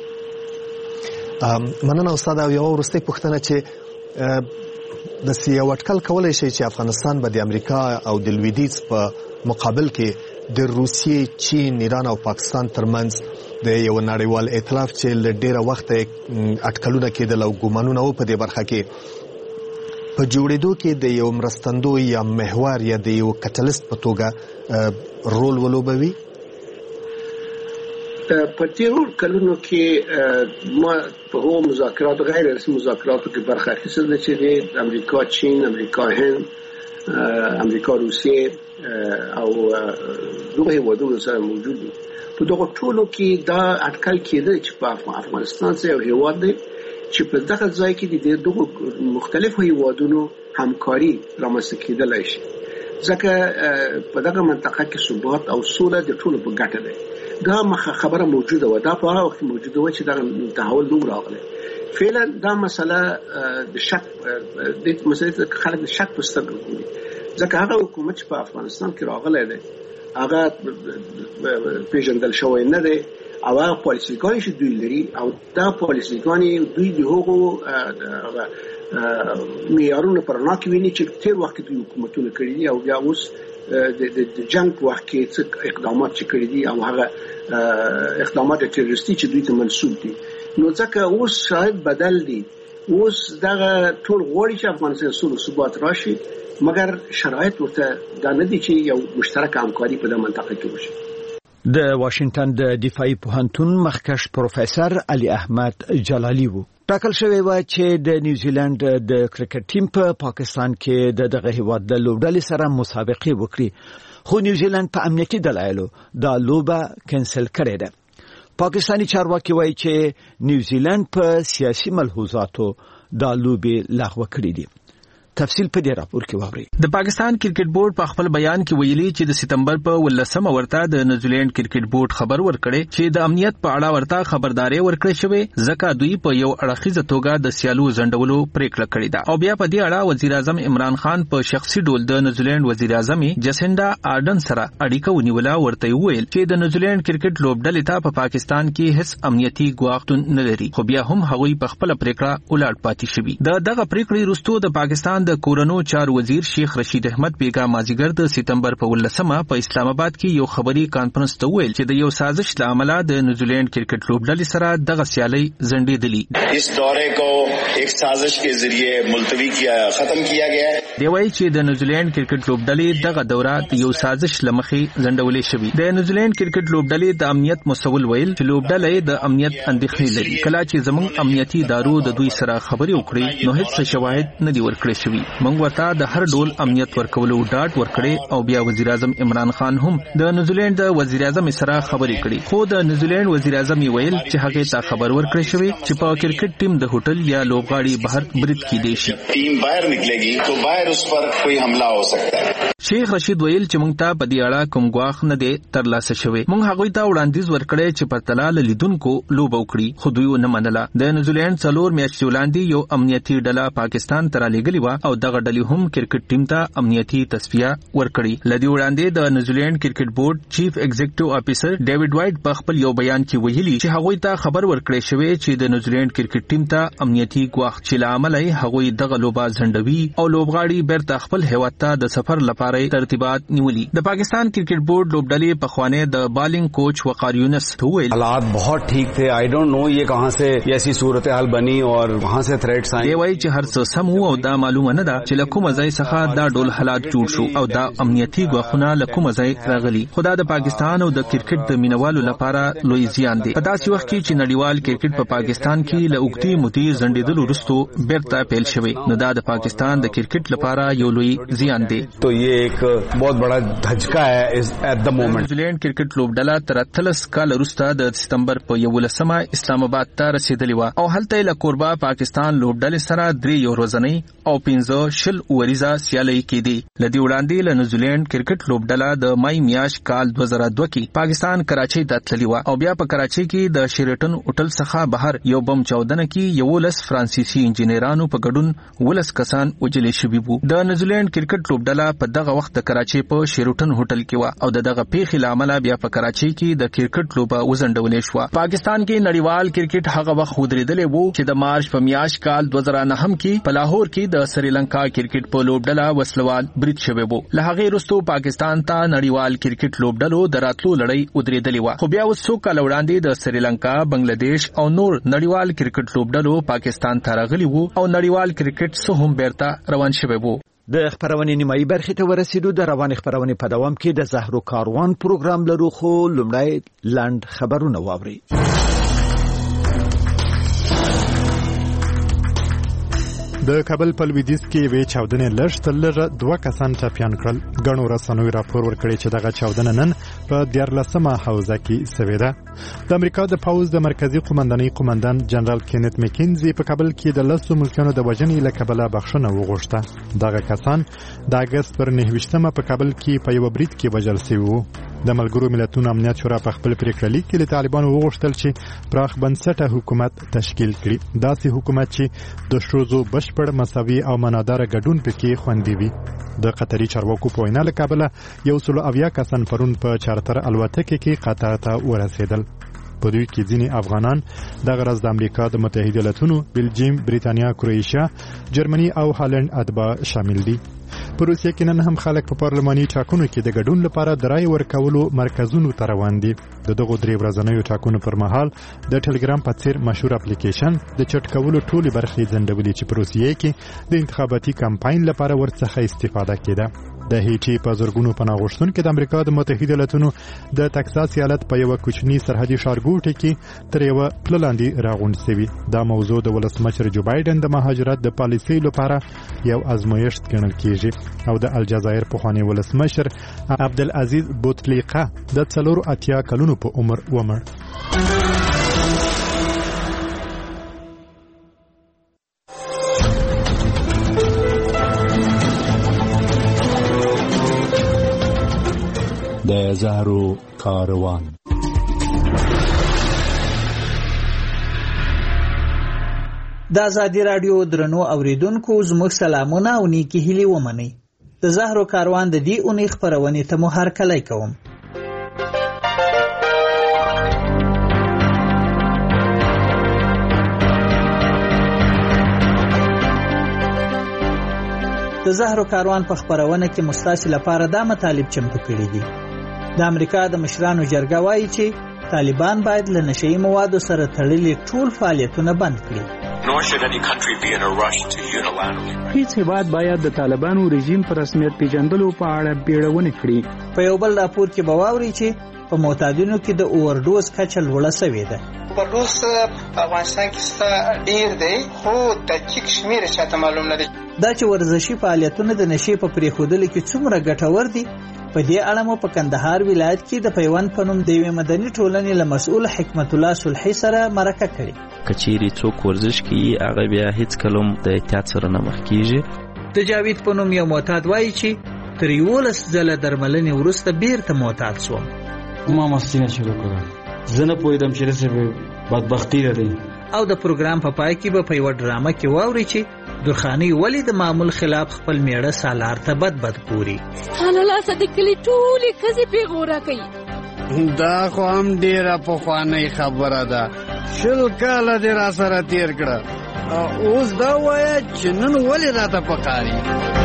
مننه استاد. یو ورسته پوښتنه چې د سیاسي اټکل کولای شي چې افغانستان به د امریکا او د لویدیځ په مقابل کې د روسیې، چین، ایران او پاکستان ترمنځ د یو نړیوال ائتلاف چې له ډیره وخت اټکلونه کېدل او ګومانونه و په دې برخه کې په جوړېدو کې د یو مرستندوی یا محور یا د یو کټلیست په توګه رول ولوبوي. په تیرو کلونو کې ما په هغو مذاکراتو غیر رسمي مذاکراتو کې برخه اخیستل چې د امریکا، چین، امریکا هند، امریکا روسیې او دوه هیوادونو سره موجود دي. په دغه ټولو کې دا اټکل کېده چې په افغانستان سره یو هیواد دی چې په دغه ځای کې د دوه مختلفو هیوادونو همکاري رامنځته کېدلای شي، ځکه په دغه منطقه کې ثبات او سوله د ټولو په ګټه ده. دا خبره موجوده و، دا په هغه وخت موجوده و چې دا تحول نور راغلی. فعلا دا مسله د شک د مسله خلک د شک په سترګو ګوري، ځکه هغه حکومت چې په افغانستان کې راغلی دی هغه پیژندل شوی نه دی او هغه پالیسیګانې چې دوی لري او دا پالیسیګانې دوی د هغو معیارونو پر نه کې ویني چې تیر وخت دوی حکومتونه کړي دي او بیا اوس د جنگ په وخت کې څه اقدامات چې کړي دي او هغه اقدامات تروریستي چې دوی ته منسوب دي. نو ځکه اوس شاید بدل دي، اوس دغه ټول غواړي چې افغانستان سوله ثبات راشي، مګر شرایط ورته دا نه دي چې یو مشترک همکاري په دې منطقه کې وشي. د واشنگټن د دفاعي پوهنتون مخکښ پروفیسور علي احمد جلالي وو. ټاکل شوی و چې د نیوزیلند د کرکټ ټیم په پاکستان کې دغه هیواد د لوبډلې سره مسابقه وکړي، خو نیوزیلند په امنیتي دلایلو دا لوبه کینسل کړې ده. پاکستانی چارواکي وایي چې نیوزیلند په سیاسي ملحوظاتو دا لوبه لغوه کړې دي. تفصیل په دې راپور کې واوري. د پاکستان کرکټ بورډ په خپل بیان کې ویلي چې د سپتمبر په 18 ورته د نیوزیلند کرکټ بورډ خبر ورکړي چې د امنیت په اړه ورته خبرداري ورکړي شوی، ځکه دوی په یو اړخیزه توګه د سیالو زندولو پریکړه کړې ده. او بیا په دې اړه وزیر اعظم عمران خان په شخصي ډول د نیوزیلند وزیر اعظم جسینډا آرډن سره اړیکه ونیوله، ورته ویل چې د نیوزیلند کرکټ لوبډلې ته په پاکستان کې هیڅ امنیتي ګواښ نه لري، خو بیا هم هغوی په خپل پریکړه ولاړ پاتې شوی. دغه پریکړې وروسته د پاکستان د کورونو چار وزیر شیخ رشید احمد بیگا مازیګر د سپتمبر په 18 په اسلام آباد کې یو خبري کانفرنس ته ویل چې د یو سازش لامل د نیوزیلند کرکټ لوبډلې سره دغه سیالي زندېدلی. اس دورے کو ایک سازش کے ذریعے ملتوی کیا ختم کیا گیا ہے. دی وایي چې د نیوزیلند کرکټ لوبډلې دغه دوره د یو سازش لمخې زندولې شوې. د نیوزیلند کرکټ لوبډلې د امنیت مسول ویل چې لوبډلې د امنیت اندېښنې لري. کله چې زموږ امنیتي ادارو د دوی سره خبرې وکړي نو هیڅ شواهد نه دی ورکړی شوی. موږ ورته د هر ډول امنیت ورکولو ډاډ ورکړي او بیا وزیر اعظم عمران خان هم د نیوزیلند د وزیر اعظم سره خبرې کړي، خو د نیوزیلند وزیر اعظم ویل چې هغه ته خبر ورکړی شوی چې په کرکټ ټیم د هوټل یا لوبغاړي بهر برید کیدی شي، ټیم بهر نکلېږي تو بهر اس پر کوئی حمله ہو سکتا ہے. شیخ رشید ویل چې موږ ته په دې اړه کوم ګواښ نه دی ترلاسه شوی. موږ هغوی ته وړاندیز ورکړی چې پرتله لیدونکو لوبه وکړي، خو دوی نه منله. د نیوزیلند 4 میاشتې وړاندې یو امنیتي ډله پاکستان ته رالیږلې وه او دغه ډلې هم کرکټ ټیم ته امنیتي تصفیه ورکړي. لدی وړاندې د نیوزیلند کرکټ بورډ چیف ایگزیکټیو افیسر ډیوډ وایټ په خپل یو بیان کې ویلي چې هغوی ته خبر ورکړی شوی چې د نیوزیلند کرکټ ټیم ته امنیتي ګواښ چې لامل یې هغوی دغه لوبه زندوي او لوبغاړي بیرته خپل هیواد ته د سفر لپاره ترتیبات نیولي. د پاکستان کرکټ بورډ لوبډلې په خوانه د بالنګ کوچ وقار یونس ویل حالات بہت ٹھیک تھے. آئی ڈونٹ نو یہ کہاں سے ایسی صورتحال بنی اور وہاں سے تھریٹس آئے. دی وایي چې هر څه سم او دا معلومه نه ده چې لکه مزای څخه دا ډول حالات جوړ شو او دا امنیتي ګواښونه لکه مزای راغلي. خدا د پاکستان او د کرکټ د مینوالو لپاره لوی زیان دی. په داسې وخت کې چې نړیوال کرکټ په پاکستان کې له اوږدې مودې زندېدلو وروسته بیرته پیل شوی، نو دا د پاکستان د کرکټ لپاره یو لوی زیان دی. تو یہ एक बहुत बड़ा धचका है at the moment. New Zealand cricket लोبډله تر 13 کال وروسته د سپتمبر په 11 اسلام آباد ته رسیدلی و او هلته له کوربا پاکستان لوبډلې سره 3 ورځنی او 15 شل اوریزه سیالي کېدی. لدی وړاندې له نیوزیلند کرکټ لوبډله د مای میاشت کال 2002 کې پاکستان کراچۍ ته تللی و او بیا په کراچۍ کې د شیرټن هوټل څخه بهر یو بم چاودنه کې 11 فرانسیسي انجینرانو په ګډون 11 کسان وجلې شوي وو. د نیوزیلند کرکټ لوبډله په دغه وخت د کراچۍ په شیرټن هوټل کې و او دغه پیښې لامل بیا په کراچۍ کې د کرکټ لوبه وزندولې شو. پاکستان کې نړیوال کرکټ هغه وخت ودرېدلې وو چې د مارچ په میاشت کال 2009 کې په لاهور کې د سریلانکا کرکټ په لوبډله وسلوال برید شوی وو. له هغه وروسته پاکستان ته نړیوال کرکټ لوبډلو دراتلو لړۍ ودرېدلې و. خو بیا وسو کال وړاندې د سریلانکا، بنگلاديش او نور نړیوال کرکټ لوبډلو پاکستان ته راغلي وو او نړیوال کرکټ څخه هم بیرته روان شوی وو. د خبرونې نیمایي برخې ته ورسېدو. د روان خبرونې په دوام کې د زهرو کاروان پروګرام لرو، خو لومړی لاند خبرونه واوري. د کابل په لویدیځ کې وی چاودنې لږ تر لږه 2 کسان ټپیان کړل. غنو رسنوي راپور ورکړي چې دغه چاودنه نن په 14مه حوزه کې شوې ده. د امریکا د پاوز د مرکزی قومندانۍ قومندان جنرال کینت مکینزي په کابل کې د 10 ملکانو د وژنې له کبله بخښنه وغوښته. دغه کسان د اگست پر 9مه په کابل کې په یو برید کې وژل شوي وو. د ملګرو ملتونو امنیت شورا په خپل پریکړه لیک کې له طالبانو وغوښتل چې پراخ بنسټه حکومت تشکیل کړي. داسې حکومت چې د شوزو بشپړ مساوي او مناداره ګډون پکې خوندي وي. د قطري چارواکو په وینا له کابل 170 کسان پرون په چارتر الوتکه کې قطر ته ورسېدل. په دوی کې ځینې افغانان د غرض د امریکا د متحده ایالاتونو، بلجیم، بریتانیا، کروئیشیا، جرمني او هالند اتباع شامل دي. په روسیه کې نن هم خلک په پارلماني ټاکنو کې د ګډون لپاره د رای ورکولو مرکزونو ته روان دي. د دغو 3 ورځنیو ټاکنو پر مهال د ټلګرام په څیر مشهور اپلیکیشن د چټ کولو ټولې برخې ځنډولې چې په روسیه کې د انتخاباتي کمپاین لپاره ورڅخه استفاده کېده. د هیټي په زرګونو پناه غوښتونکو د امریکا د متحده ایالاتونو د تکساس ایالت په یو کوچني سرحدي ښارګوټي کې تر یو پل لاندې راغونډ شوی. دا موضوع د ولسمشر جو بایدن د مهاجرت د پالیسۍ لپاره یو ازمایښت ګڼل کیږي او د الجزایر پخوانی ولسمشر عبدالعزیز بوتفلیقه د 84 کلونو په عمر ومړ. د زهرو کاروان. د ازادي رادیو درنو اوریدونکو زموږ سلامونه او نیکی هیلې ومنئ. د زهرو کاروان د دې اونۍ خبرونې ته مو هرکلی کوم. د زهرو کاروان په خبرونه کې مستاسي لپاره دا مطالب چمتو کړي دي. د امریکا د مشرانو جرګه وایي چې طالبان باید له نشئی موادو سره تړلي ټول فعالیتونه بند کړي. هیڅ هیواد باید د طالبانو رژیم پر رسمیت پیژندلو په اړه بیړونه کړي. په یو بل راپور کې به واوري چې په معتادینو کې د اوورډوز کچه لوړه شوې ده. اوورډوز په افغانستان کې څه ډیر دی خو دقیق شمیر چاته معلوم نه دی. دا چې ورزشي فعالیتونه د نشې په پریښودلو کې څومره ګټور دي، په دې اړه مو په کندهار ولایت کې د پیوند په نوم د یوې مدني ټولنې له مسؤل حکمت الله صلحي سره مرکه کړې. کچېرې څوک ورزش کوي هغه بیا هیڅ کلم د احتیاط سره نه مخ کیږي. د جاوید په نوم یو معتاد وایي چې تر 11 ځله درملنې وروسته بیرته معتاد شوم. ما مستینه شروع کړه، زه نه پوهېدم چې داسې بدبختي لري. او د پروګرام په پای کې به په یوه ډرامه کې واوري چې درخانۍ ولې د معمول خلاف خپل میړه سالار ته بد ګوري. ستا له لاسه د کلي ټولې ښځې پیغوره کوي. دا خو هم ډېره پخوانۍ خبره ده، 20 کاله دې را سره تېر کړه، اوس دا وایه چې نن ولې راته پکاري.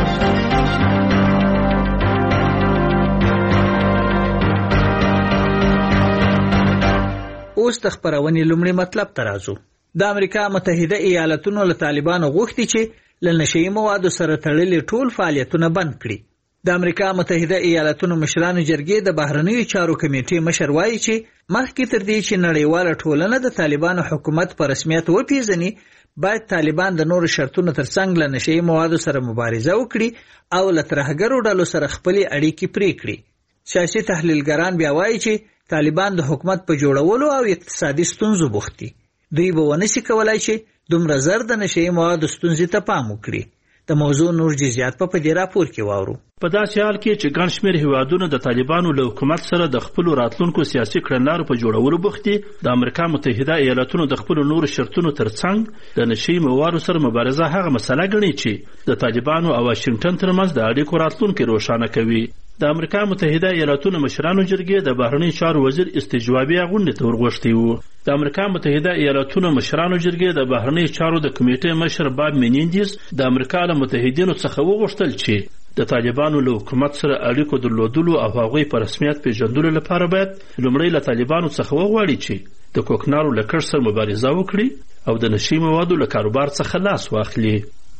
اوس د خبرونې لومړی مطلب ته راځو. د امریکا متحده ایالاتونو له طالبانو غوښتي چې له نشئی موادو سره تړلي ټول فعالیتونه بند کړي. د امریکا متحده ایالاتونو مشرانو جرګې د بهرنیو چارو کمیټې مشر وایي چې مخکې تر دې چې نړیواله ټولنه د طالبانو حکومت په رسمیت وپیژني، باید طالبان د نور شرطونو ترڅنګ له نشئی موادو سره مبارزه وکړي او له ترهګرو ډلو سره خپل اړیکې پرې کړي. سیاسي تحلیلګران بیا وایي چې طالبان د حکومت په جوړولو او اقتصادي ستونزو بوخت دي. دوی به ونشي کولای چې دومره زر د نشئی موادو ستونزې ته پام وکړي. د موضوع نور جزئیات په دې راپور کې واورو. په داسې حال کې چې ګڼ شمېر هیوادونه د طالبانو له حکومت سره د خپلو راتلونکو سیاسي کړنلارو په جوړولو بوخت دي، د امریکا متحده ایالاتونو د خپلو نورو شرطونو ترڅنګ د نشئی موادو سره مبارزه هغه مسله ګڼي چې د طالبانو او واشنګټن ترمنځ د اړیکو راتلونکي روښانه کوي. د امریکا متحده ایالاتونو مشرانو جرګې د بهرنیو چارو وزیر استجوابیه غونډې ته ورغوښتي وو. د امریکا متحده ایالاتونو مشرانو جرګې د بهرنیو چارو د کمیټې مشر باب مینیندیز د امریکا له متحدینو څخه وغوښتل چې د طالبانو له حکومت سره اړیکو درلودلو او هغوی په رسمیت پیژندلو لپاره باید لومړی له طالبانو څخه وغواړي چې د کوکنارو له کښت سره مبارزه وکړي او د نشئی موادو له کاروبار څخه لاس واخلي.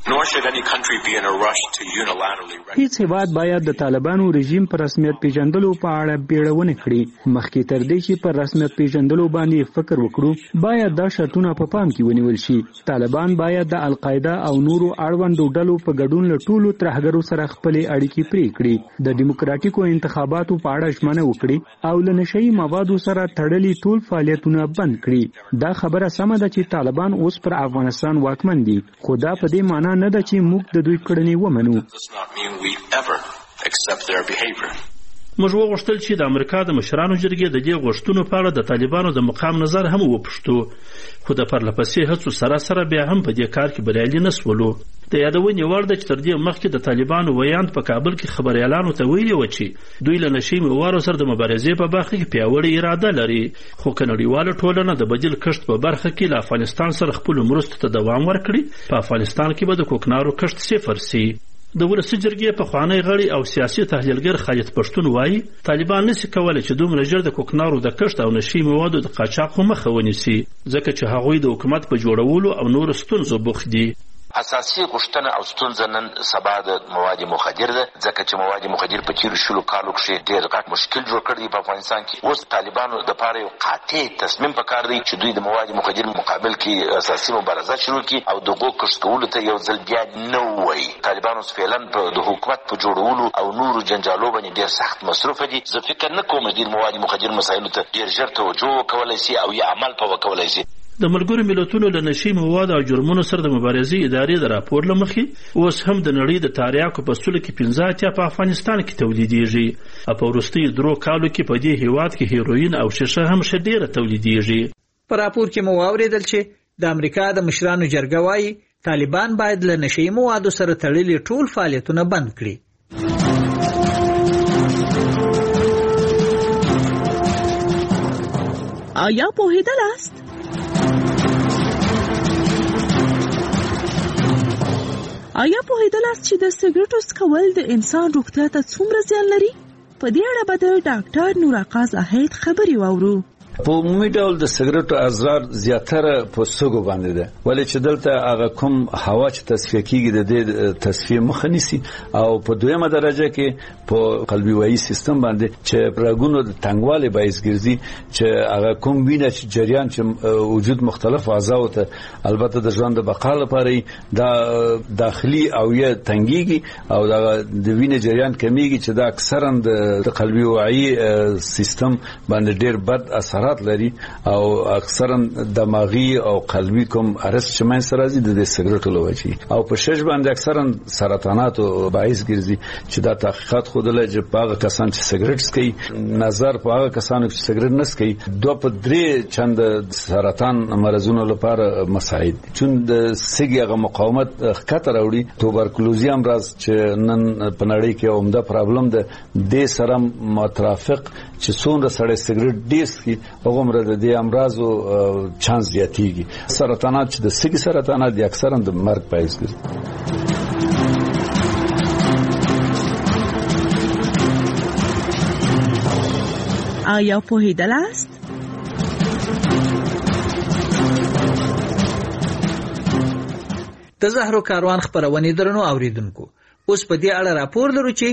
هیڅ هیواد باید د طالبانو رژیم پر رسمیت پیژندلو په اړه بیړونه کړي. مخکې تر دې چې پر رسمیت پیژندلو باندې فکر وکړو، باید دا شرطونه په پام کې ونیول شي. طالبان باید د القاعده او نورو اړوندو ډلو په ګډون له ټولو ترهګرو سره خپل اړیکې پرې کړي، د دیموکراتیکو انتخاباتو په اړه ژمنه وکړي او له نشئی موادو سره تړلي ټول فعالیتونه بند کړي. دا خبره سمه ده چې طالبان اوس پر افغانستان واکمن دي، خو دا په دې معنی نه ده چې موږ د دوی کړنې ومنو. موږ وغوښتل چې د امریکا د مشرانو جرګې د دې غوښتنو په اړه د طالبانو د مقام نظر هم وپوښتو، خو د پرلپسې هڅو سره بیا هم په دې کار کې بریالي نه شولو. د یادونې وړ ده چې تر دې مخکې د طالبانو ویاند په کابل کې خبریالانو ته ویلي و چې دوی له نشئی موادو سره د مبارزې په برخه کې پیاوړې اراده لري، خو که نړیواله ټولنه د بدیل کښت په برخه کې له افغانستان سره خپلو مرستو ته دوام ورکړي، په افغانستان کې به د کوکنارو کښت صفر سي. د ولسي جرګې پخوانی غړی او سیاسي تحلیلګر خالد پښتون وایي طالبان نشي کولای چې دومره ژر د کوکنارو د کښت او نشئی موادو د قاچاق مخه ونیسي، ځکه چې هغوی د حکومت په جوړولو او نورو ستونزو بوخت دي. اساسي غوښتنه او ستونزه نن سبا د مواد مخدر ده، ځکه چې مواد مخدر په تیرو شلو کالو کې ډېر غټ مشکل جوړ کړی په افغانستان کې. اوس طالبانو د پاره یو قاطع تصمیم پکار دی چې دوی د مواد مخدر مقابل کې اساسي مبارزه شروع کړي او دغه کښت کولو ته یو ځل بیا نه وایي. طالبانو فعلا د حکومت په جوړولو او نورو جنجالو باندې ډېر سخت مصروف دي. زه فکر نه کوم چې مواد مخدر مسایلو ته ډېر ژر توجه وکولای شي او یا عمل په وکولای شي. د ملګرو ملتونو له نشئی موادو او جرمونو سره د مبارزې ادارې د راپور له مخې اوس هم د نړۍ د تریاکو په سلو کې 15 په افغانستان کې تولیدېږي او په وروستیو 3 کالو کې په دې هیواد کې هیروین او شیشه هم ښه ډېره تولیدېږي. په راپور کې مو واورېدل چې د امریکا د مشرانو جرګه وایي طالبان باید له نشئی موادو سره تړلي ټول فعالیتونه بند کړي. آیا پوهېدلاست؟ آیا پوهېدلاست چې د سګرټو څکول د انسان روغتیا ته څومره زیان لري؟ په دې اړه به د ډاکټر نور آقا زاهد خبرې واورو. په عمومي ډول د سګرټو اضرار زیاتره په سږو باندې ده، ولې چې دلته هغه کوم هوا چې تصفیه کیږي د دې تصفیه مخه نیسي، او په دویمه درجه کې په قلبي وایي سیستم باندې چې رګونو د تنګوالي باعث ګرځي چې هغه کوم وینه چې جریان چې وجود مختلف اعضاء ته البته د ژوند د بقا لپاره دا داخلي او یا تنګيږي او د وینې جریان کمیږي چې دا اکثرا د قلبي وایي سیستم باندې ډېر بد اثرات لري او اکثرا دماغي او قلبي کوم ارس چې من سره راځي د سګرټو لوجي او په شش باندې اکثرا سرطاناتو باعث ګرځي چې دا تحقیقات خودله چې هغه کسان چې سګرټ څکي نظر په هغه کسانو چې سګرټ نه څکي 2-3 چند سرطان مرزونو لپاره مساعد دي. چون د سګي مقاومت خطر راوړي توبرکلوزي امراض چې نن په نړۍ کې عمده پرابلم ده د سره مترافق چې څومره سړی سګرټ ډیر څکي هغه مراد د امراضو چانس زیاتېږي. سرطانات چې د سګي سرطانات دي اکثرا د مرګ باعث ګرځي. آیا پوهېدلاست؟ د زهرو کاروان خبرونه درنو اوریدونکو اوس په دې اړه راپور لرو چې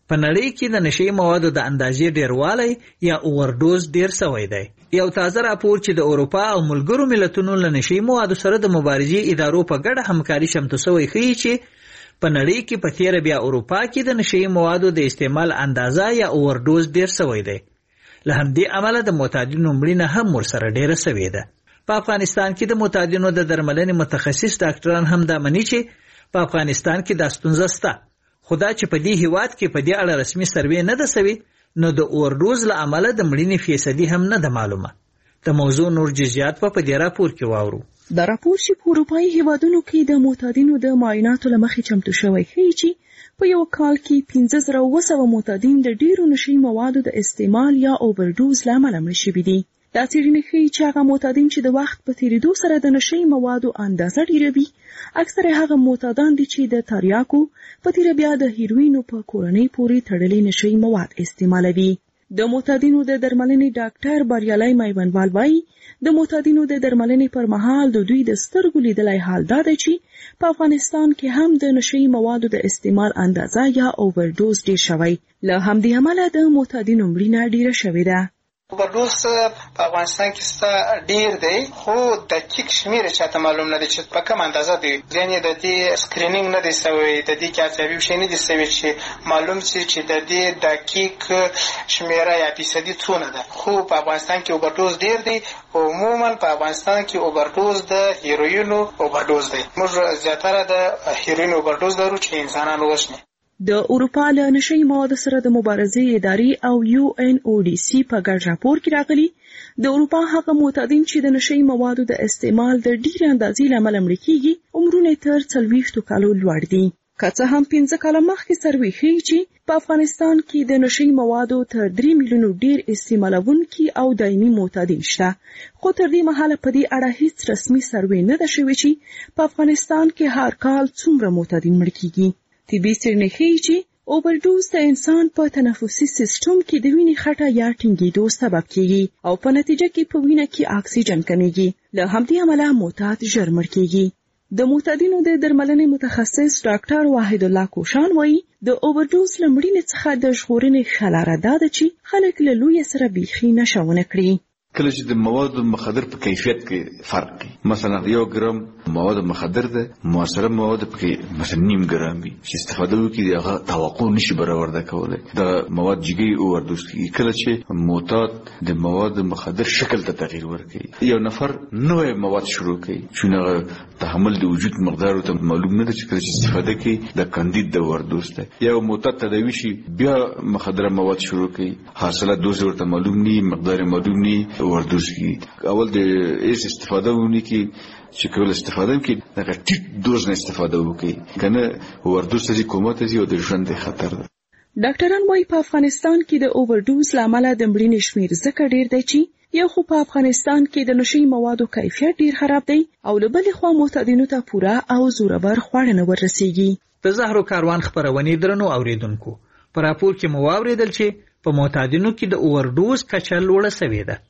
په نړۍ کې د نشي موادو د اندازې ډیروالی یا اوورډوز ډیر شوی دی. یو تازه راپور چې د اروپا او ملګرو ملتونو له نشي موادو سره د مبارزې ادارو په ګډه همکاري شمته شوی ښیي چې په نړۍ کې په تیره بیا اروپا کې د نشي موادو د استعمال اندازه یا اوورډوز ډیر شوی دی. له همدې امله د معتادینو مړینه هم ورسره ډیره شوې ده. په افغانستان کې د معتادینو د درملنې متخصص ډاکټران هم دا مني چې په افغانستان کې د ستونزه شته، خو دا چې په دې هیواد کې په دې اړه رسمي سروې نه ده شوې، نو د اوورډوز له امله د مړینې فیصدي هم نه ده معلومه. د موضوع نور جزئیات په دې راپور کې واورو. دا راپور چې په اروپایي هیوادونو کې د معتادینو د معایناتو له مخې چمتو شوی ښیي چې په یو کال کې 15,200 معتادین د ډیرو نشي موادو د استعمال یا اوورډوز له امله مړه شوي دي. دا څېړنې ښیي چې هغه معتادین چې د وخت په تېرېدو سره د نشي موادو اندازه ډیروي، اکثره هغه معتادان دي چې د تریاکو په تېره بیا د هیروینو په کورنۍ پورې تړلې نشي مواد استعمالوي. د معتادینو د درملنې ډاکټر بریالي میوندوال وایي د معتادینو د درملنې پر مهال د دوی د سترګو لیدلی حال دا دی چې په افغانستان کې هم د نشي موادو د استعمال اندازه یا اوورډوز ډیر شوی. له همدې امله د معتادینو مړینه ډیره شوې ده. اوورډوز په افغانستان کې ستا ډیر دی، خو دقیق شمیر چاته معلوم نه دی چې په کوم اندازه دی. یعنی د دې سکرینینګ نه دی شوی، د دې کې اصلي شی نه دی شوی چې معلوم شي چې د دې دقیق شمیره یا فیصدي څونه ده. خو په افغانستان کې اوورډوز ډیر دی. عموما په افغانستان کې اوورډوز د هیروینو اوورډوز دی. موږ زیاتره د هیروین اوورډوز لرو چې انسانان وژني. د اروپا له نشي موادو سره د مبارزې ادارې او UNODC په ګډ راپور کې راغلي د اروپا هغه معتادین چې د نشي موادو د استعمال د ډېرې اندازې له امله مړه کیږي عمرونه تر 40 کالو لوړ دي. که څه هم 15 کاله مخکې سروې ښیي چې په افغانستان کې د نشي موادو تر 3 میلیونو ډیر استعمالونکي او دایمي معتادین شته، خو تر دې مهاله په دې اړه هیڅ رسمي سروې نه ده شوې چې په افغانستان کې هر کال څومره معتادین مړه کیږي. طبي څېړنې ښیي چې اوورډوز د انسان په تنفسي سیستم کې د وینې خټه یا ټینګېدو سبب کیږي او په نتیجه کې په وینه کې اکسیجن کمیږي. له همدې امله معتاد ژر مړ کیږي. د معتادینو د درملنې متخصص ډاکټر واحد الله کوشان وایي د اوورډوز له مړینې څخه د ژغورنې ښه لاره دا ده چې خلک له لویه سره بیخي نشه ونه کړي. کله چې د مواد مخدر په کیفیت کې فرق کوي، مثلا یو ګرام مواد مخدر ده، موثره مواد په مثلا نیم ګرام وي چې استفاده وکړي هغه توقع نشي برآورده کولای. د مواد جګي اوورډوز کیږي. کله چې معتاد د مواد مخدر شکل ته تغییر ورکړي، یو نفر نوې مواد شروع کوي چې هغه تحمل د وجود مقدار ته معلوم نه ده چې کله چې استفاده کوي د کاندید د اوورډوز ده. یو معتاد تداوی شي بیا مخدره مواد شروع کوي، حاصله دوز ورته معلوم ني، مقدار معلوم ني، اوورډوز کی اول د ایس استفاده ونی کی چې کول استفاده کی دغه ټیټ دوز نه استفاده وکي کنه اوورډوز چې کومه ته یو د ژوند خطر ده. ډاکټران وايي په افغانستان کې د اوورډوز لامل د مړینې شمیر ځکه ډیر دی چې یو خو په افغانستان کې د نشي موادو کیفیت ډیر خراب دی او له بلې خوا معتادینو ته پوره او زورور خواړه نه ورسیږي. د زهرو کاروان خبرونې درنو اوریدونکو په راپور کې مو واوریدل چې په معتادینو کې د اوورډوز کچه لوړه شوې ده.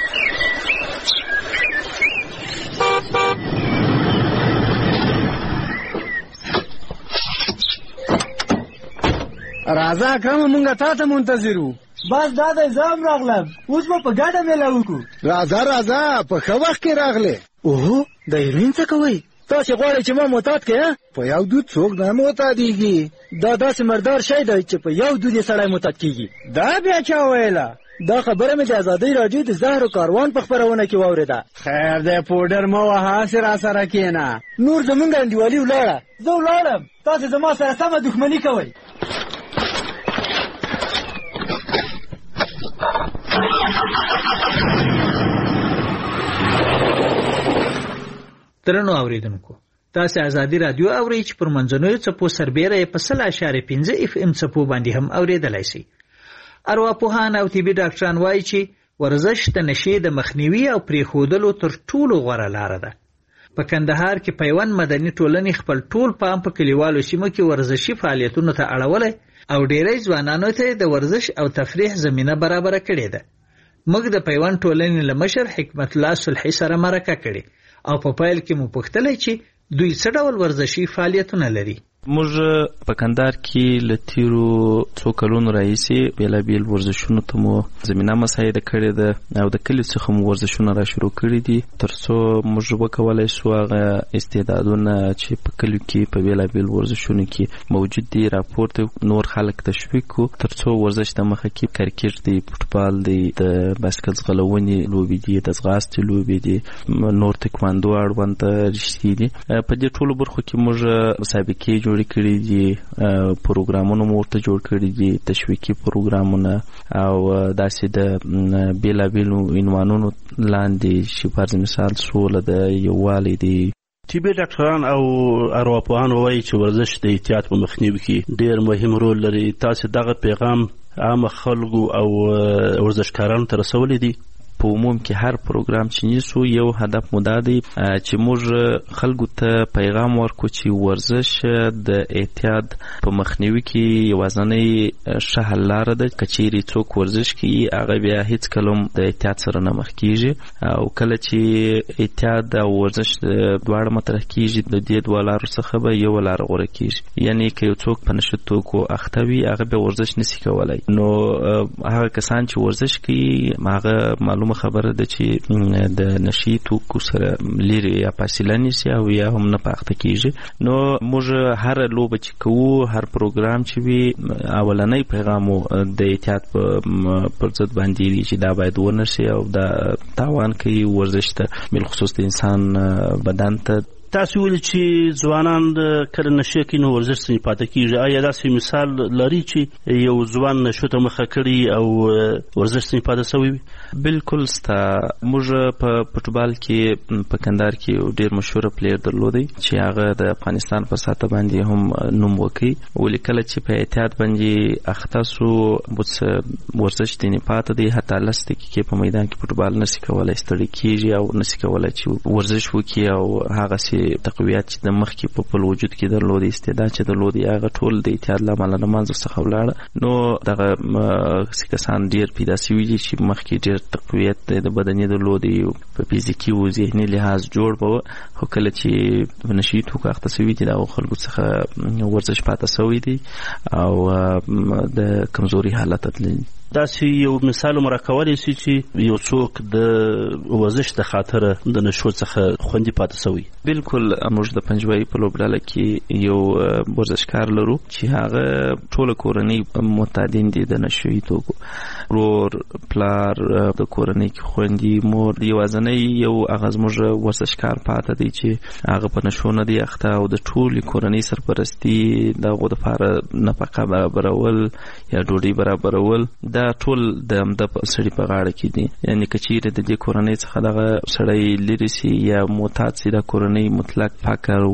راځه اکرم مونږه تا ته منتظرو. بس دا د ځام راغلم، اوس به په ګډه میله وکړو. راځه په ښه وخت کې راغلې. اوهو د هیروین څه کوئ؟ تاسې غواړئ چې ما معتاد کړئ؟ په یو دود څوک نه معتادېږي. دا داسې مردار شی دی چې په یو دود یې سړی معتاد کېږي. دا بیا چا ویله؟ دا خبره مې د ازادۍ راډیو د زهرو کاروان په خپرونه کې واورېده. خیر دی پوډر مه وهه، هسې راسره کښېنه. نور زمونږ انډیوالي ولاړه. زه ولاړم، تاسې زما سره سمه دښمني کوئ. درنو اوریدونکو، تاسو ازادي رادیو اورئ چې پر منځنوي څپو سربېره په 0.5 FM څپو باندې هم اوریدلای شئ. ارواپوهان او طبي ډاکټران وایي چې ورزش د نشي د مخنیوي او پریښودلو تر ټولو غوره لاره ده. په کندهار کې پیوند مدني ټولنې خپل ټول پام په کلیوالو سیمو کې ورزشي فعالیتونو ته اړولی او ډېری ځوانانو ته د ورزش او تفریح زمینه برابره کړې ده. موږ د پیوند ټولنې له مشر حکمت الله صلحي سره مرکه کړې او په پیل کې مو پوښتلی چې دوی څه ډول ورزشي فعالیتونه لري. موږ په کندهار کې له تیرو څو کلونو راهیسې بېلابېل ورزشونو ته مو زمینه مساعده کړې ده او د کلي څخه مو ورزشونه را شروع کړي دي تر څو موږ وکولی شو هغه استعدادونه چې په کلیو کې په بېلابېل ورزشونو کې موجود دي راپورته نور خلک تشویق کړو تر څو ورزش د مخه کې کرکټ دی، فوټبال دی، د بایسکل ځغلونې لوبې دي، د ځغاستې لوبې دي، نور تکواندو اړوند رشتې دي. په دې ټولو برخو کې موږ مسابقې جوړې کړې دي، پروګرامونه مو ورته جوړ کړي دي، تشویقي پروګرامونه او داسې د بېلابېلو عنوانونو لاندې چې فرض مثال سوله د یووالي دی. طبي ډاکټران او ارواپوهان وایي چې ورزش د احتیاط په مخنیوي کې ډېر مهم رول لري. تاسې دغه پیغام عام خلکو او ورزشکارانو ته رسولی دي؟ په عموم کې هر پروګرام چې نیسو یو هدف مو دا دی چې موږ خلکو ته پیغام ورکو چې ورزش د احتیاط په مخنیوي کې یوازینۍ ښه حل لاره ده. که چیرې څوک ورزش کوي هغه بیا هیڅ کله د احتیاط سره نه مخ کیږي او کله چې احتیاط او ورزش دواړه مطرح کیږي د دې دوه لارو څخه به یو لاره غوره کیږي. یعنی که یو څوک په نشه توکو اخته وي هغه به ورزش نشي کولی. نو هغه کسان چې ورزش کوي هغه معلومه خبره ده چې د نشي توکو سره لري یا فاصله نیسي او یا هم نه پاخته کیږي. نو موږ هر لوبه چې کوو هر پروګرام چې وي اولنۍ پیغام د احتیاط پر ضد باندې دی چې دا باید ونشي او دا تاوان کوي ورزش ته بالخصوص د انسان بدن ته. تاسو ویل چې ځوانان کله نشه کوي نو ورزش څنګه پاتې کیږي؟ آیا داسې مثال لري چې یو ځوان نشو ته مخه کړي او ورزش څنګه پاتې شوی وي؟ بالکل ستا. موږ په فوټبال کې په کندهار کې ډېر مشهور پلیر درلودی چې هغه د افغانستان په ساته باندې هم نوم وکړي. ولې کله چې په احتیاط باندې اخته سو ورزش ځینې پاتې دی. حتی لس دقیقې په میدان کې فوټبال نشي کولی، ستړی کیږي او نشي کولی چې ورزش وکړي او هغه تقویات چې د مخکې په خپل وجود کې درلودي، استعداد چې درلودي هغه ټول د احتیاط له امله له منځه څخه ولاړه. نو دغه کسان ډېر پیدا شوي دي چې مخکې ډېر تقویت د بدني درلودي په فزیکي او ذهني لحاظ جوړ به، خو کله چې په نشي توکو اخته شوي دي د هغو خلکو څخه ورزش پاته شوی دی او د کمزوري حالت تللی. داسې یو مثال مو راکولی شي چې یو څوک د ورزش د خاطره د نشو څخه خوندي پاتې شوی؟ بالکل. موږ د پنجوایي په لوبډله کې یو ورزشکار لرو چې هغه ټوله کورنۍ معتادین دي د نشوي توکو. ورور، پلار، د کورنۍ کې خویندې، مور. یوازینۍ یو هغه زموږ ورزشکار پاته دی چې هغه په نشو نه دی اخته او د ټولې کورنۍ سرپرستي د هغو دپاره نفقه برابرول یا ډوډۍ برابرول دا ټول د همده سړي په غاړه کې دي. یعنې که چیرې د دې کورنۍ څخه دغه سړی لرې سي یا معتاد سي، دا کورنۍ مطلق فقر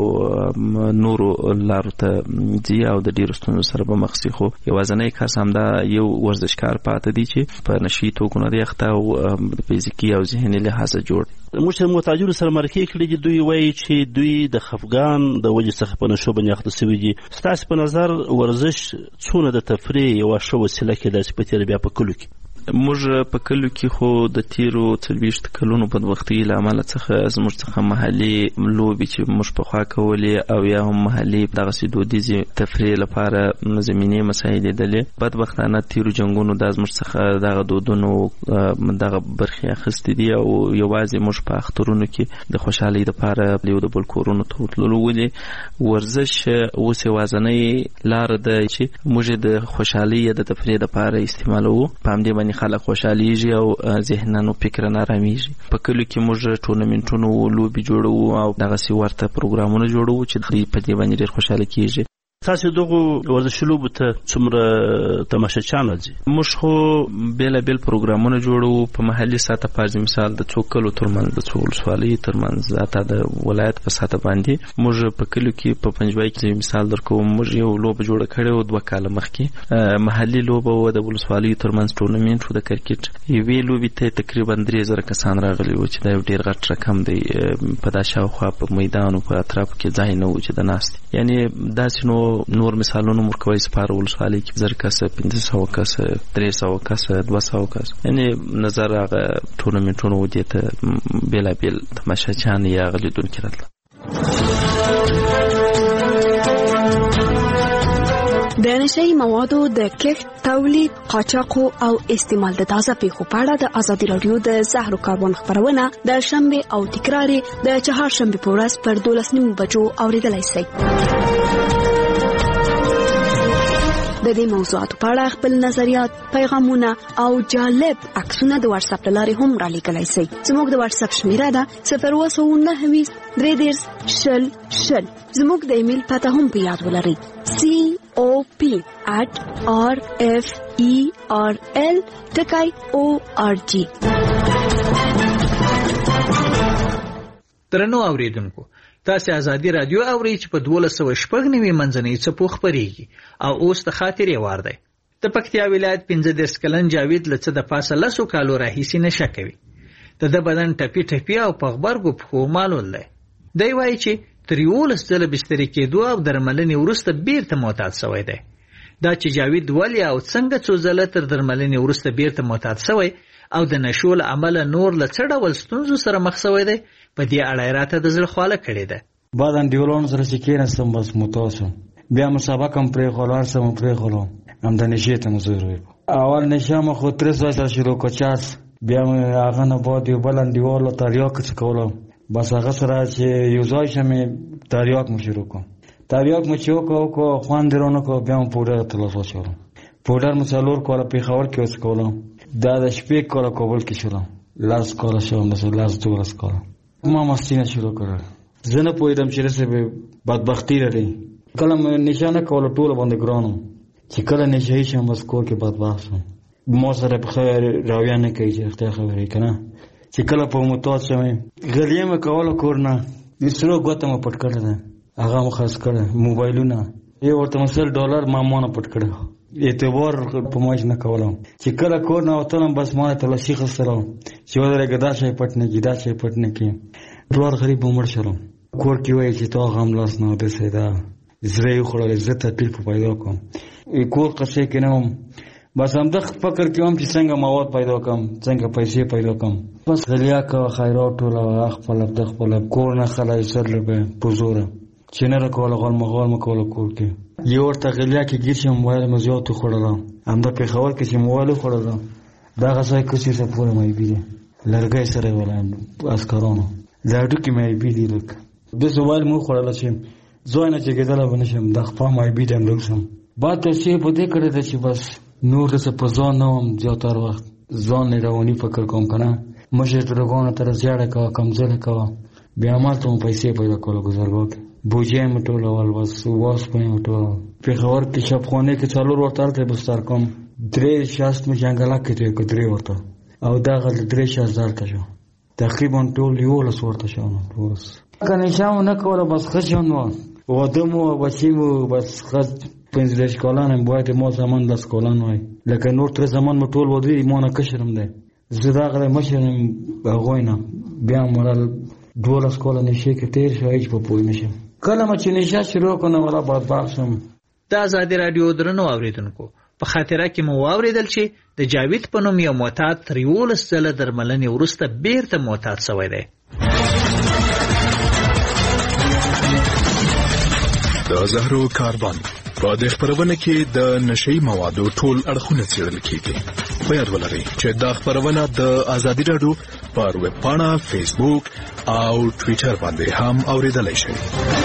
و نورو لارو ته ځي او د ډېرو ستونزو سره به مخ سي. خو یوازینی کس همدا یو ورزشکار پاته دی چې په نشي توکو نه دی اخته او د فزیکي او ذهني لحاظه جوړ. موږ چې معتادینو سره مرکې کړي دي دوی وایي چې دوی د خفګان د وجې څخه په نشو باندې اخته شوي دي. ستاسې په نظر ورزش څونه د تفریح یوه ښه وسیله کېدای شي په تېره بیا په کلو کې؟ موږ په کلو کې خو د تیرو 40 کلونو بدبختۍ له امله څخه زموږ څخه محلي لوبې چې موږ پخوا کولې او یا هم محلي دغسې دودیزې تفریح لپاره زمینې مساعدې دلې. بدبختانه تیرو جنګونو دا زموږ څخه دغه دودونو دغه برخې اخیستې دي او یوازې موږ په اخترونو کې د خوشحالۍ دپاره یو د بل کورونو ته ورتللو. ولې ورزش اوس یوازینۍ لاره ده چې موږ د خوشحالۍ یا د تفریح دپاره استعمالوو. په همدې باندې خلک خوشحالیږي او ذهنن او فکرن آرامیږي. په کلو کې موږ ټورنمنټونو لوبې جوړوو او دغسې ورته پروګرامونه جوړوو چې په دې باندې ډېر خوشحاله کیږي. تاسو دغه ورزشي لوبو ته څومره تماشاچیان راځي؟ موږ خو بېلابېل پروګرامونه جوړوو په محلي ساحه، فرض مثال د څو کلو ترمنځ، د څو ولسوالیو ترمنځ، حتی د ولایت په ساحه باندې. موږ په کلو کې په پنجوایي کې مثال درکوم، موږ یو لوبه جوړه کړې وه 2 کاله مخکې. محلي لوبه وه د ولسوالیو ترمنځ ټورنمنټ و د کرکټ. یوې لوبې ته تقریبا 3000 کسان راغلي وو چې دا یو ډېر غټ رقم دی. په دا شاوخوا په میدان او په اطرافو کې ځای نه و چې د ناستې. یعنې داسې نور مثالونه مرکوي سپاره ولسوالۍ کې 1000 کسه، 1500 کسه، 300 کسه، 200 کسه. یعنې نظر هغه ټورنمنټونو دې ته بېلابېل تماشاچیان یا هغه لیدونکي راتله. د نشئی موادو د کښت، تولید، قاچاق او استعمال د تازه پیښو په اړه د ازادي رادیو د زهرو کاربن خبرونه د شنبه او تکرار د چهارشنبه په ورځ پر 12:30 بجو اوریدلای شئ. د دې موضوعاتو په اړه خپل نظریات، پیغامونه او جالب عکسونه د واتس اپ لارې هم را لیکلای شئ. زموږ د واتس اپ شمیره ده 029233000. زموږ د ایمیل پته هم په یاد ولرئ: cop@rferl.org. درنو اوریدونکو، تاسو ازادي رادیو اورئ چې په 1290 منځنۍ څپو خبريږي او اوس د خاطرې وار دی. د پکتیا ولایت 15 کلن جاوید لڅ د پاسه لسو کالو راهیسي نشه کوي. د بدن ټپي ټپي او په خبرګو په معلول دی. دی وایي چې تر 11 ځله بسترې کېدو او درملنې وروسته بیرته معتاد شوی دی. دا چې جاوید ولې او څنګه څو ځله تر درملنې وروسته بیرته معتاد شوی او د نشول عمل نور لڅ ډول ستونزو سره مخ شوی دی، په دې اړه راته د زړه خواله کړې ده. بعد انډیولون سره چې کېناستم بس متوسم بیا مسابقه هم پرې خولار سم پرې خولو هم د نشې ته مزور اول نشه ما خو 3 ساعت شروع کو چاس بیا هغه نه بعد یو بل انډیول تاریاک څه کولم بس هغه سره چې یو ځای شمه تاریاک مو شروع کو تاریاک مو چې کو خوان درونه کو بیا په پوره تلوسو شروع پوډر مسالور کوله په خبر کې اوس کوله دا د شپې کوله کوبل کې شروع لاس کوله شوم د لاس دولس کوله ما مستینه شروع کړل. زنه پویدم چې رسې بدبختی لري کله مې نشانه کوله ټول باندې ګرانم چې کله نشي شم بس کو کې بدبخت شم. مو سره په خیر راویا نه کوي چې اختیار خبرې کنه چې کله په متوات شم غلیه مې کوله کورنه د سرو غوته مې پټ کړل هغه مخ خاص کړ موبایلونه یو ورته $100 ما مونږ پټ کړو اعتبار په ماج نه کولم چې کله کور نه وتلم بس ما ته لسی خسرم چې ودرې ګدا شي پټ نه کیدا شي پټ نه کی ټول غریب عمر شرم کور کې وای چې تو غم لاس نه ده سیدا زری خړل عزت تکلیف پیدا کوم کور قصې کینم بس هم د فکر کوم چې څنګه مواد پیدا کوم څنګه پیسې پیدا کوم بس غلیا کا خیرات ټول خپل د خپل کور نه خلای سر به پوزوره چې نه راکول غل مغول مکول کور کې یو ورته غلیا کې گیر شم موبایل مزیات خړلم هم د په خبر کې چې موبایل خړلم دا غسای کوڅې څخه پوره مې بيدي لرګي سره ولاند اسکرونو لاډو کې مې بيدي لک د سوال مو خړل چې زوینه چې ګدل ونشم د خپل مې بيدم لوسم بعد ته چې په دې کړه چې بس نور څه په ځان نوم زیاتره وخت ځان نه رواني فکر کوم کنه مشه ترغونه تر زیاده کا کمزور کا بیا ما ته پیسې پیدا کول گزارګو بوجه مټول اول بس واس په مټول په خبر کې شپخونه کې څلور ورته ته بستر کوم درې شاست مې جنگلا کې ته درې ورته او دا غل درې شازار ته شو تقریبا ټول یو له صورت شو ورس کنه شاو نه کوله بس خشونو ودمو بچیمو بس خد 15 کولان باید مو زمان 10 کولان وای لکه نور تر زمان مټول ودی مونږه کشرم ده زدا غره مشرم غوینه بیا مورال 12 کولان شي کې تیر شوی په پوی نشم کله چې نشه شروع کنه ولا بدبخت شم. د ازادي رادیو درنو اوریدونکو په خاطره کې مو اوریدل چې د جاوید په نوم یو معتاد 13 ځله درملنې وروسته بیرته معتاد شوی دی. د زهرو کاربن په دې خبرونه کې د نشئی موادو ټول اړخونه څېړل کیږي. په یاد ولرئ چې دا خبرونه د ازادي رادیو پر ویب پاڼه، فیسبوک او ټوئیټر باندې هم اوریدلای شئ.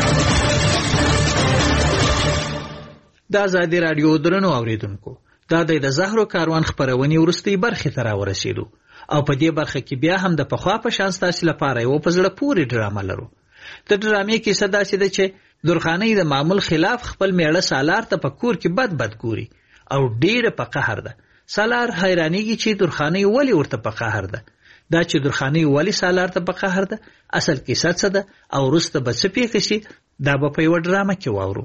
د ازادي رادیو درنو اوریدونکو دا د زهرو کاروان خبرونه ورستي برخه ته راورسېدو او په دې برخه کې بیا هم د پخوا په شان ستاسو لپاره یو په زړه پورې ډرامه لرو. د ډرامې کې صدا سي ده چې درخانۍ د معمول خلاف خپل میړه سالار ته په کور کې بد ګوري او ډیره په قهر ده. سالار حیرانېږي چې درخانۍ ولی ورته په قهر ده. دا چې درخانۍ ولی سالار ته په قهر ده اصل کیسه څه ده او وروسته به څه پیښ شي دا به په یو ډرامه کې واورو.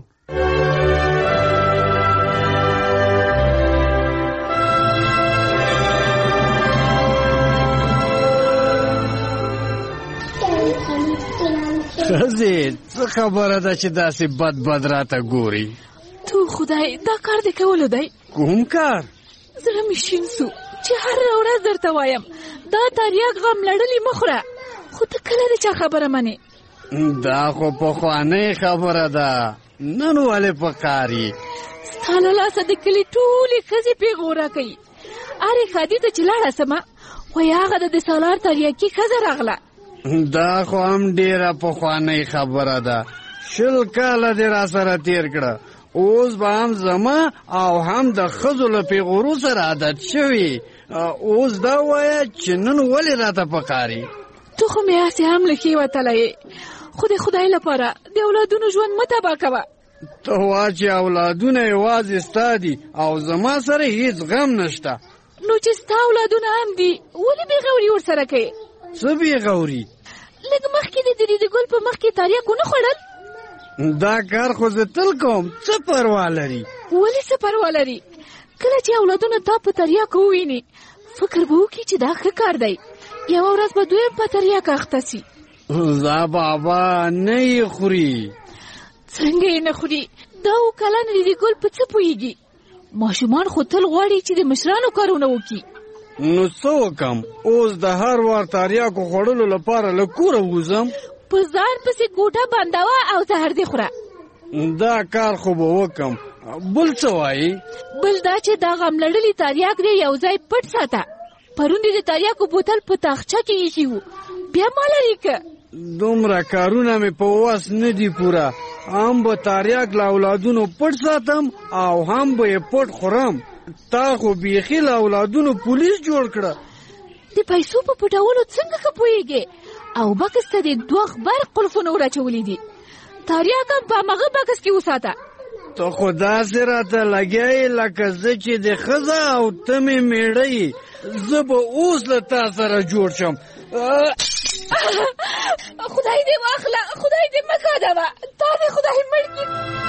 خزید څه خبره ده چې داسې بد راته ګوري؟ تو خدای دا کار دې کولو دی؟ کوم کار؟ زړه مې شین سو چې هر ورځ درته وایم دا تریاک غم لړلې مخوره، خو ته کله د چا خبره منې؟ دا خو پخوانۍ خبره ده، نن ولې په کار یې؟ ستاله لاسه د کلي ټولې ښځې پیغوره کوي. ارې ښادي ته چې لاړه سمه وایي هغه د سالار تریاکي ښځه راغله. دا خو هم ډېره پخوانۍ خبره ده. 20 کاله دې را سره تېر کړه. اوس به هم زما او هم د ښځو له پیغورو سره عادت شوي. اوس دا وایه چې نن ولې راته پکاري؟ تو خو مې هسې هم له ښې وتلی یې، خو د خدای لپاره د اولادونو ژوند مه تباه کوه. ته وا چې اولادونه یوازې ستا دي او زما سره هیڅ غم نشته. نو چې ستا اولادونه هم دي ولې بېغوري ورسره کوې؟ څه بېغوري؟ لږ مخکې د ریډي ګل په مخ کې تریاک ونه خوړل؟ دا کار خو زه تل کوم، څه پروا لري؟ ولې څه پروا لري؟ کله چې اولادونه تا په تریاکو وویني فکر به وکړي چې دا ښه کار دی، یوه ورځ به دوی په تریاک اخته سي. زه بابا نه یې خوري. څنګه یې نه خوري؟ دا اووه کلن ریډي ګل په څه پوهېږي؟ ماشومان خو تل غواړي چې د مشرانو کارونه وکړي. نو څه وکم؟ اوس د هر وار تریاکو خوړلو لپاره له کوره ووځم؟ په ځان پسې ګوټه بندوه او زهر دې خوره. دا کار خو به وکم. بل څه وایي؟ بل دا چې دا غم لړلي تریاک دې یو ځای پټ ساته. پرون دې د تریاکو بوتل په تاخچه کې ایښي وو، بیا ما لرې که. دومره کارونه مې په وس نه دي پوره. هم به تریاک له اولادونو پټ ساتم او هم به یې پټ خورم. تا خو بیخي له اولادونو پولیس جوړ کړه. د پیسو په پټولو څنګه ښه پوهېږې؟ او بکس ته د 2 غبرګ قلفونه وراچولي دي. تریاک هم په همغه بکس کې وساته. ته خو داسې راته لګیایې لکه زه چې د ښځه او ته مې مېړه یې. زه به اوس له تا سره جوړ شم. خدای دې واخله، خدای دې مه کاږه، تا دې خدای مړ کړي.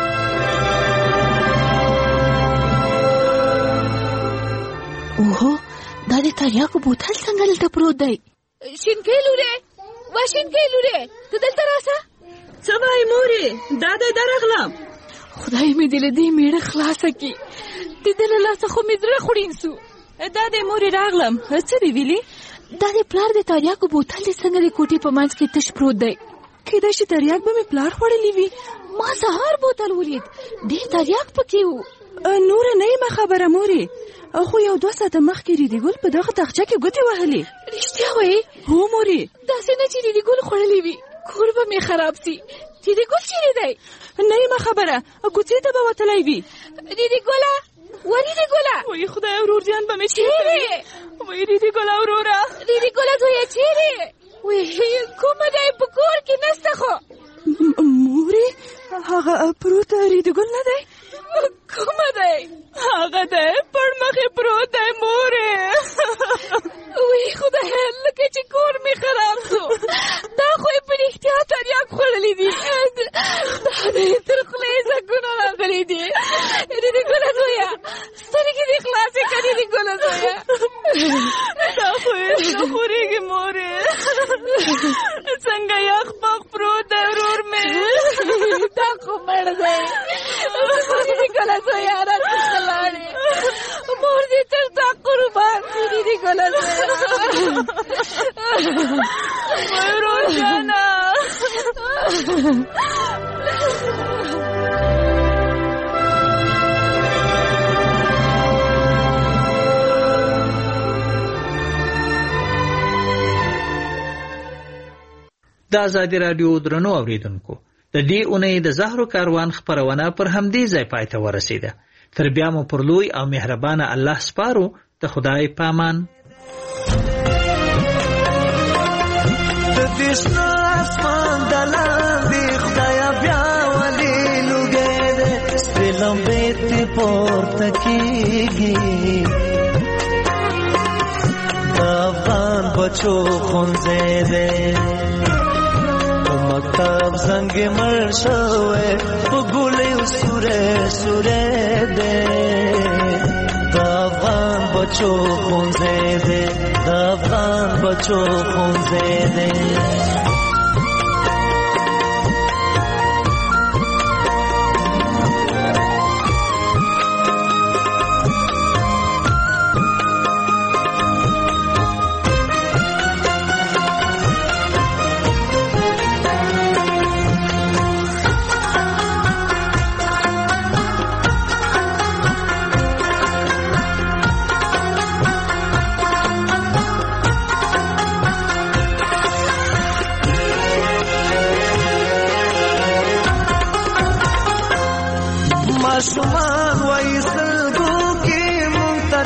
اوهو دا د تریاکو بوتل څنګه دلته پروت دی؟ شینکۍ لورې، وا شینکۍ لورې، ته دلته راسه. څه وایې مورې؟ دا دی درغلم. خدای مې دې له دې مېړه خلاصه کړي. د ده له لاسه خو مې زړه خوړین سو. دا دی مورې راغلم. څه دې ویلي؟ دا د پلار د تریاکو بوتل دې څنګه د کوټې په منځ کې تش پروت دی. کیدای شي تریاک به مې پلار خوړلی وي. ما سهار بوتل ولید، ډېر تریاک پکې و. نوره نه یم خبره مورې، خو یو 2 ساعته مخکې ریډي ګل په دغه تاخچه کې ګوتې وهلې. رښتیا وایې؟ هو مورې. داسې نه چې ریډي ګل خوړلی وي، کور به مې خراب سي. ریډي ګل چیرې دی؟ نه یم خبره، کوڅې ته به وتلی وي. ریډي ګله، و ریډي ګله، وایي خدای ورور جان به مې چیرې؟ وایي ریډي ګله وروره، ریډي ګله زویه چیرې؟ وایي کومه دی؟ په کور کې نسته خو. مورې هغه پروت ریډي ګل نه دی؟ کومه دی؟ هغه دی پړ مخې پروت دی مورې. وی خدایه لکه چې کور مې خراب سو. دا خو یې په رښتیا تریاک خوړلی دي. دا دی تر خولې زګونه راغلي دي. ریډي ګله زویه سترګې دې خلاصې که ریډي ګله زویه. دا خو یې نه خورېږي مورې. څنګه یخ پخ پروت دی ورور مې. دا خو مړ دی. ریډي ګله زویه راڅخه لاړې. مور دې تر تا قربان شي ریډي ګله زویه. ورور جانه. د ازادي راډیو درنو اوریدونکو، د دې اونۍ د زهرو کاروان خپرونه پر همدې ځای پای ته ورسیده. تر بیا مو پر لوی او مهربانه الله سپارو. د خدای پامان. د دشنا اسمان دلاندې خدایا بیا ولې لوګې دې سپلم بیت پورته کېږي. د افغان بچو ښوونځی دی مکتب زنګ مړ شوی په ګولیو سوری سوری دی. د افغان بچو ښوونځی دی، د افغان بچو ښوونځی دی.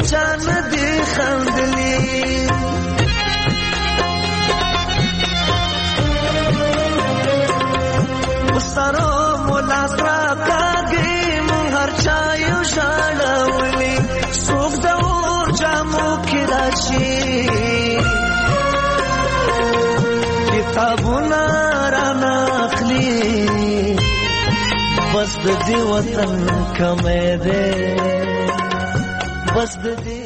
چان دی خندلی سرو مولا سرا کاږي مون هر چا یو شاړولي څوک د اور جامو کې راشي کتابونه رانه اخلي بس د دې وطن کمه ده بس د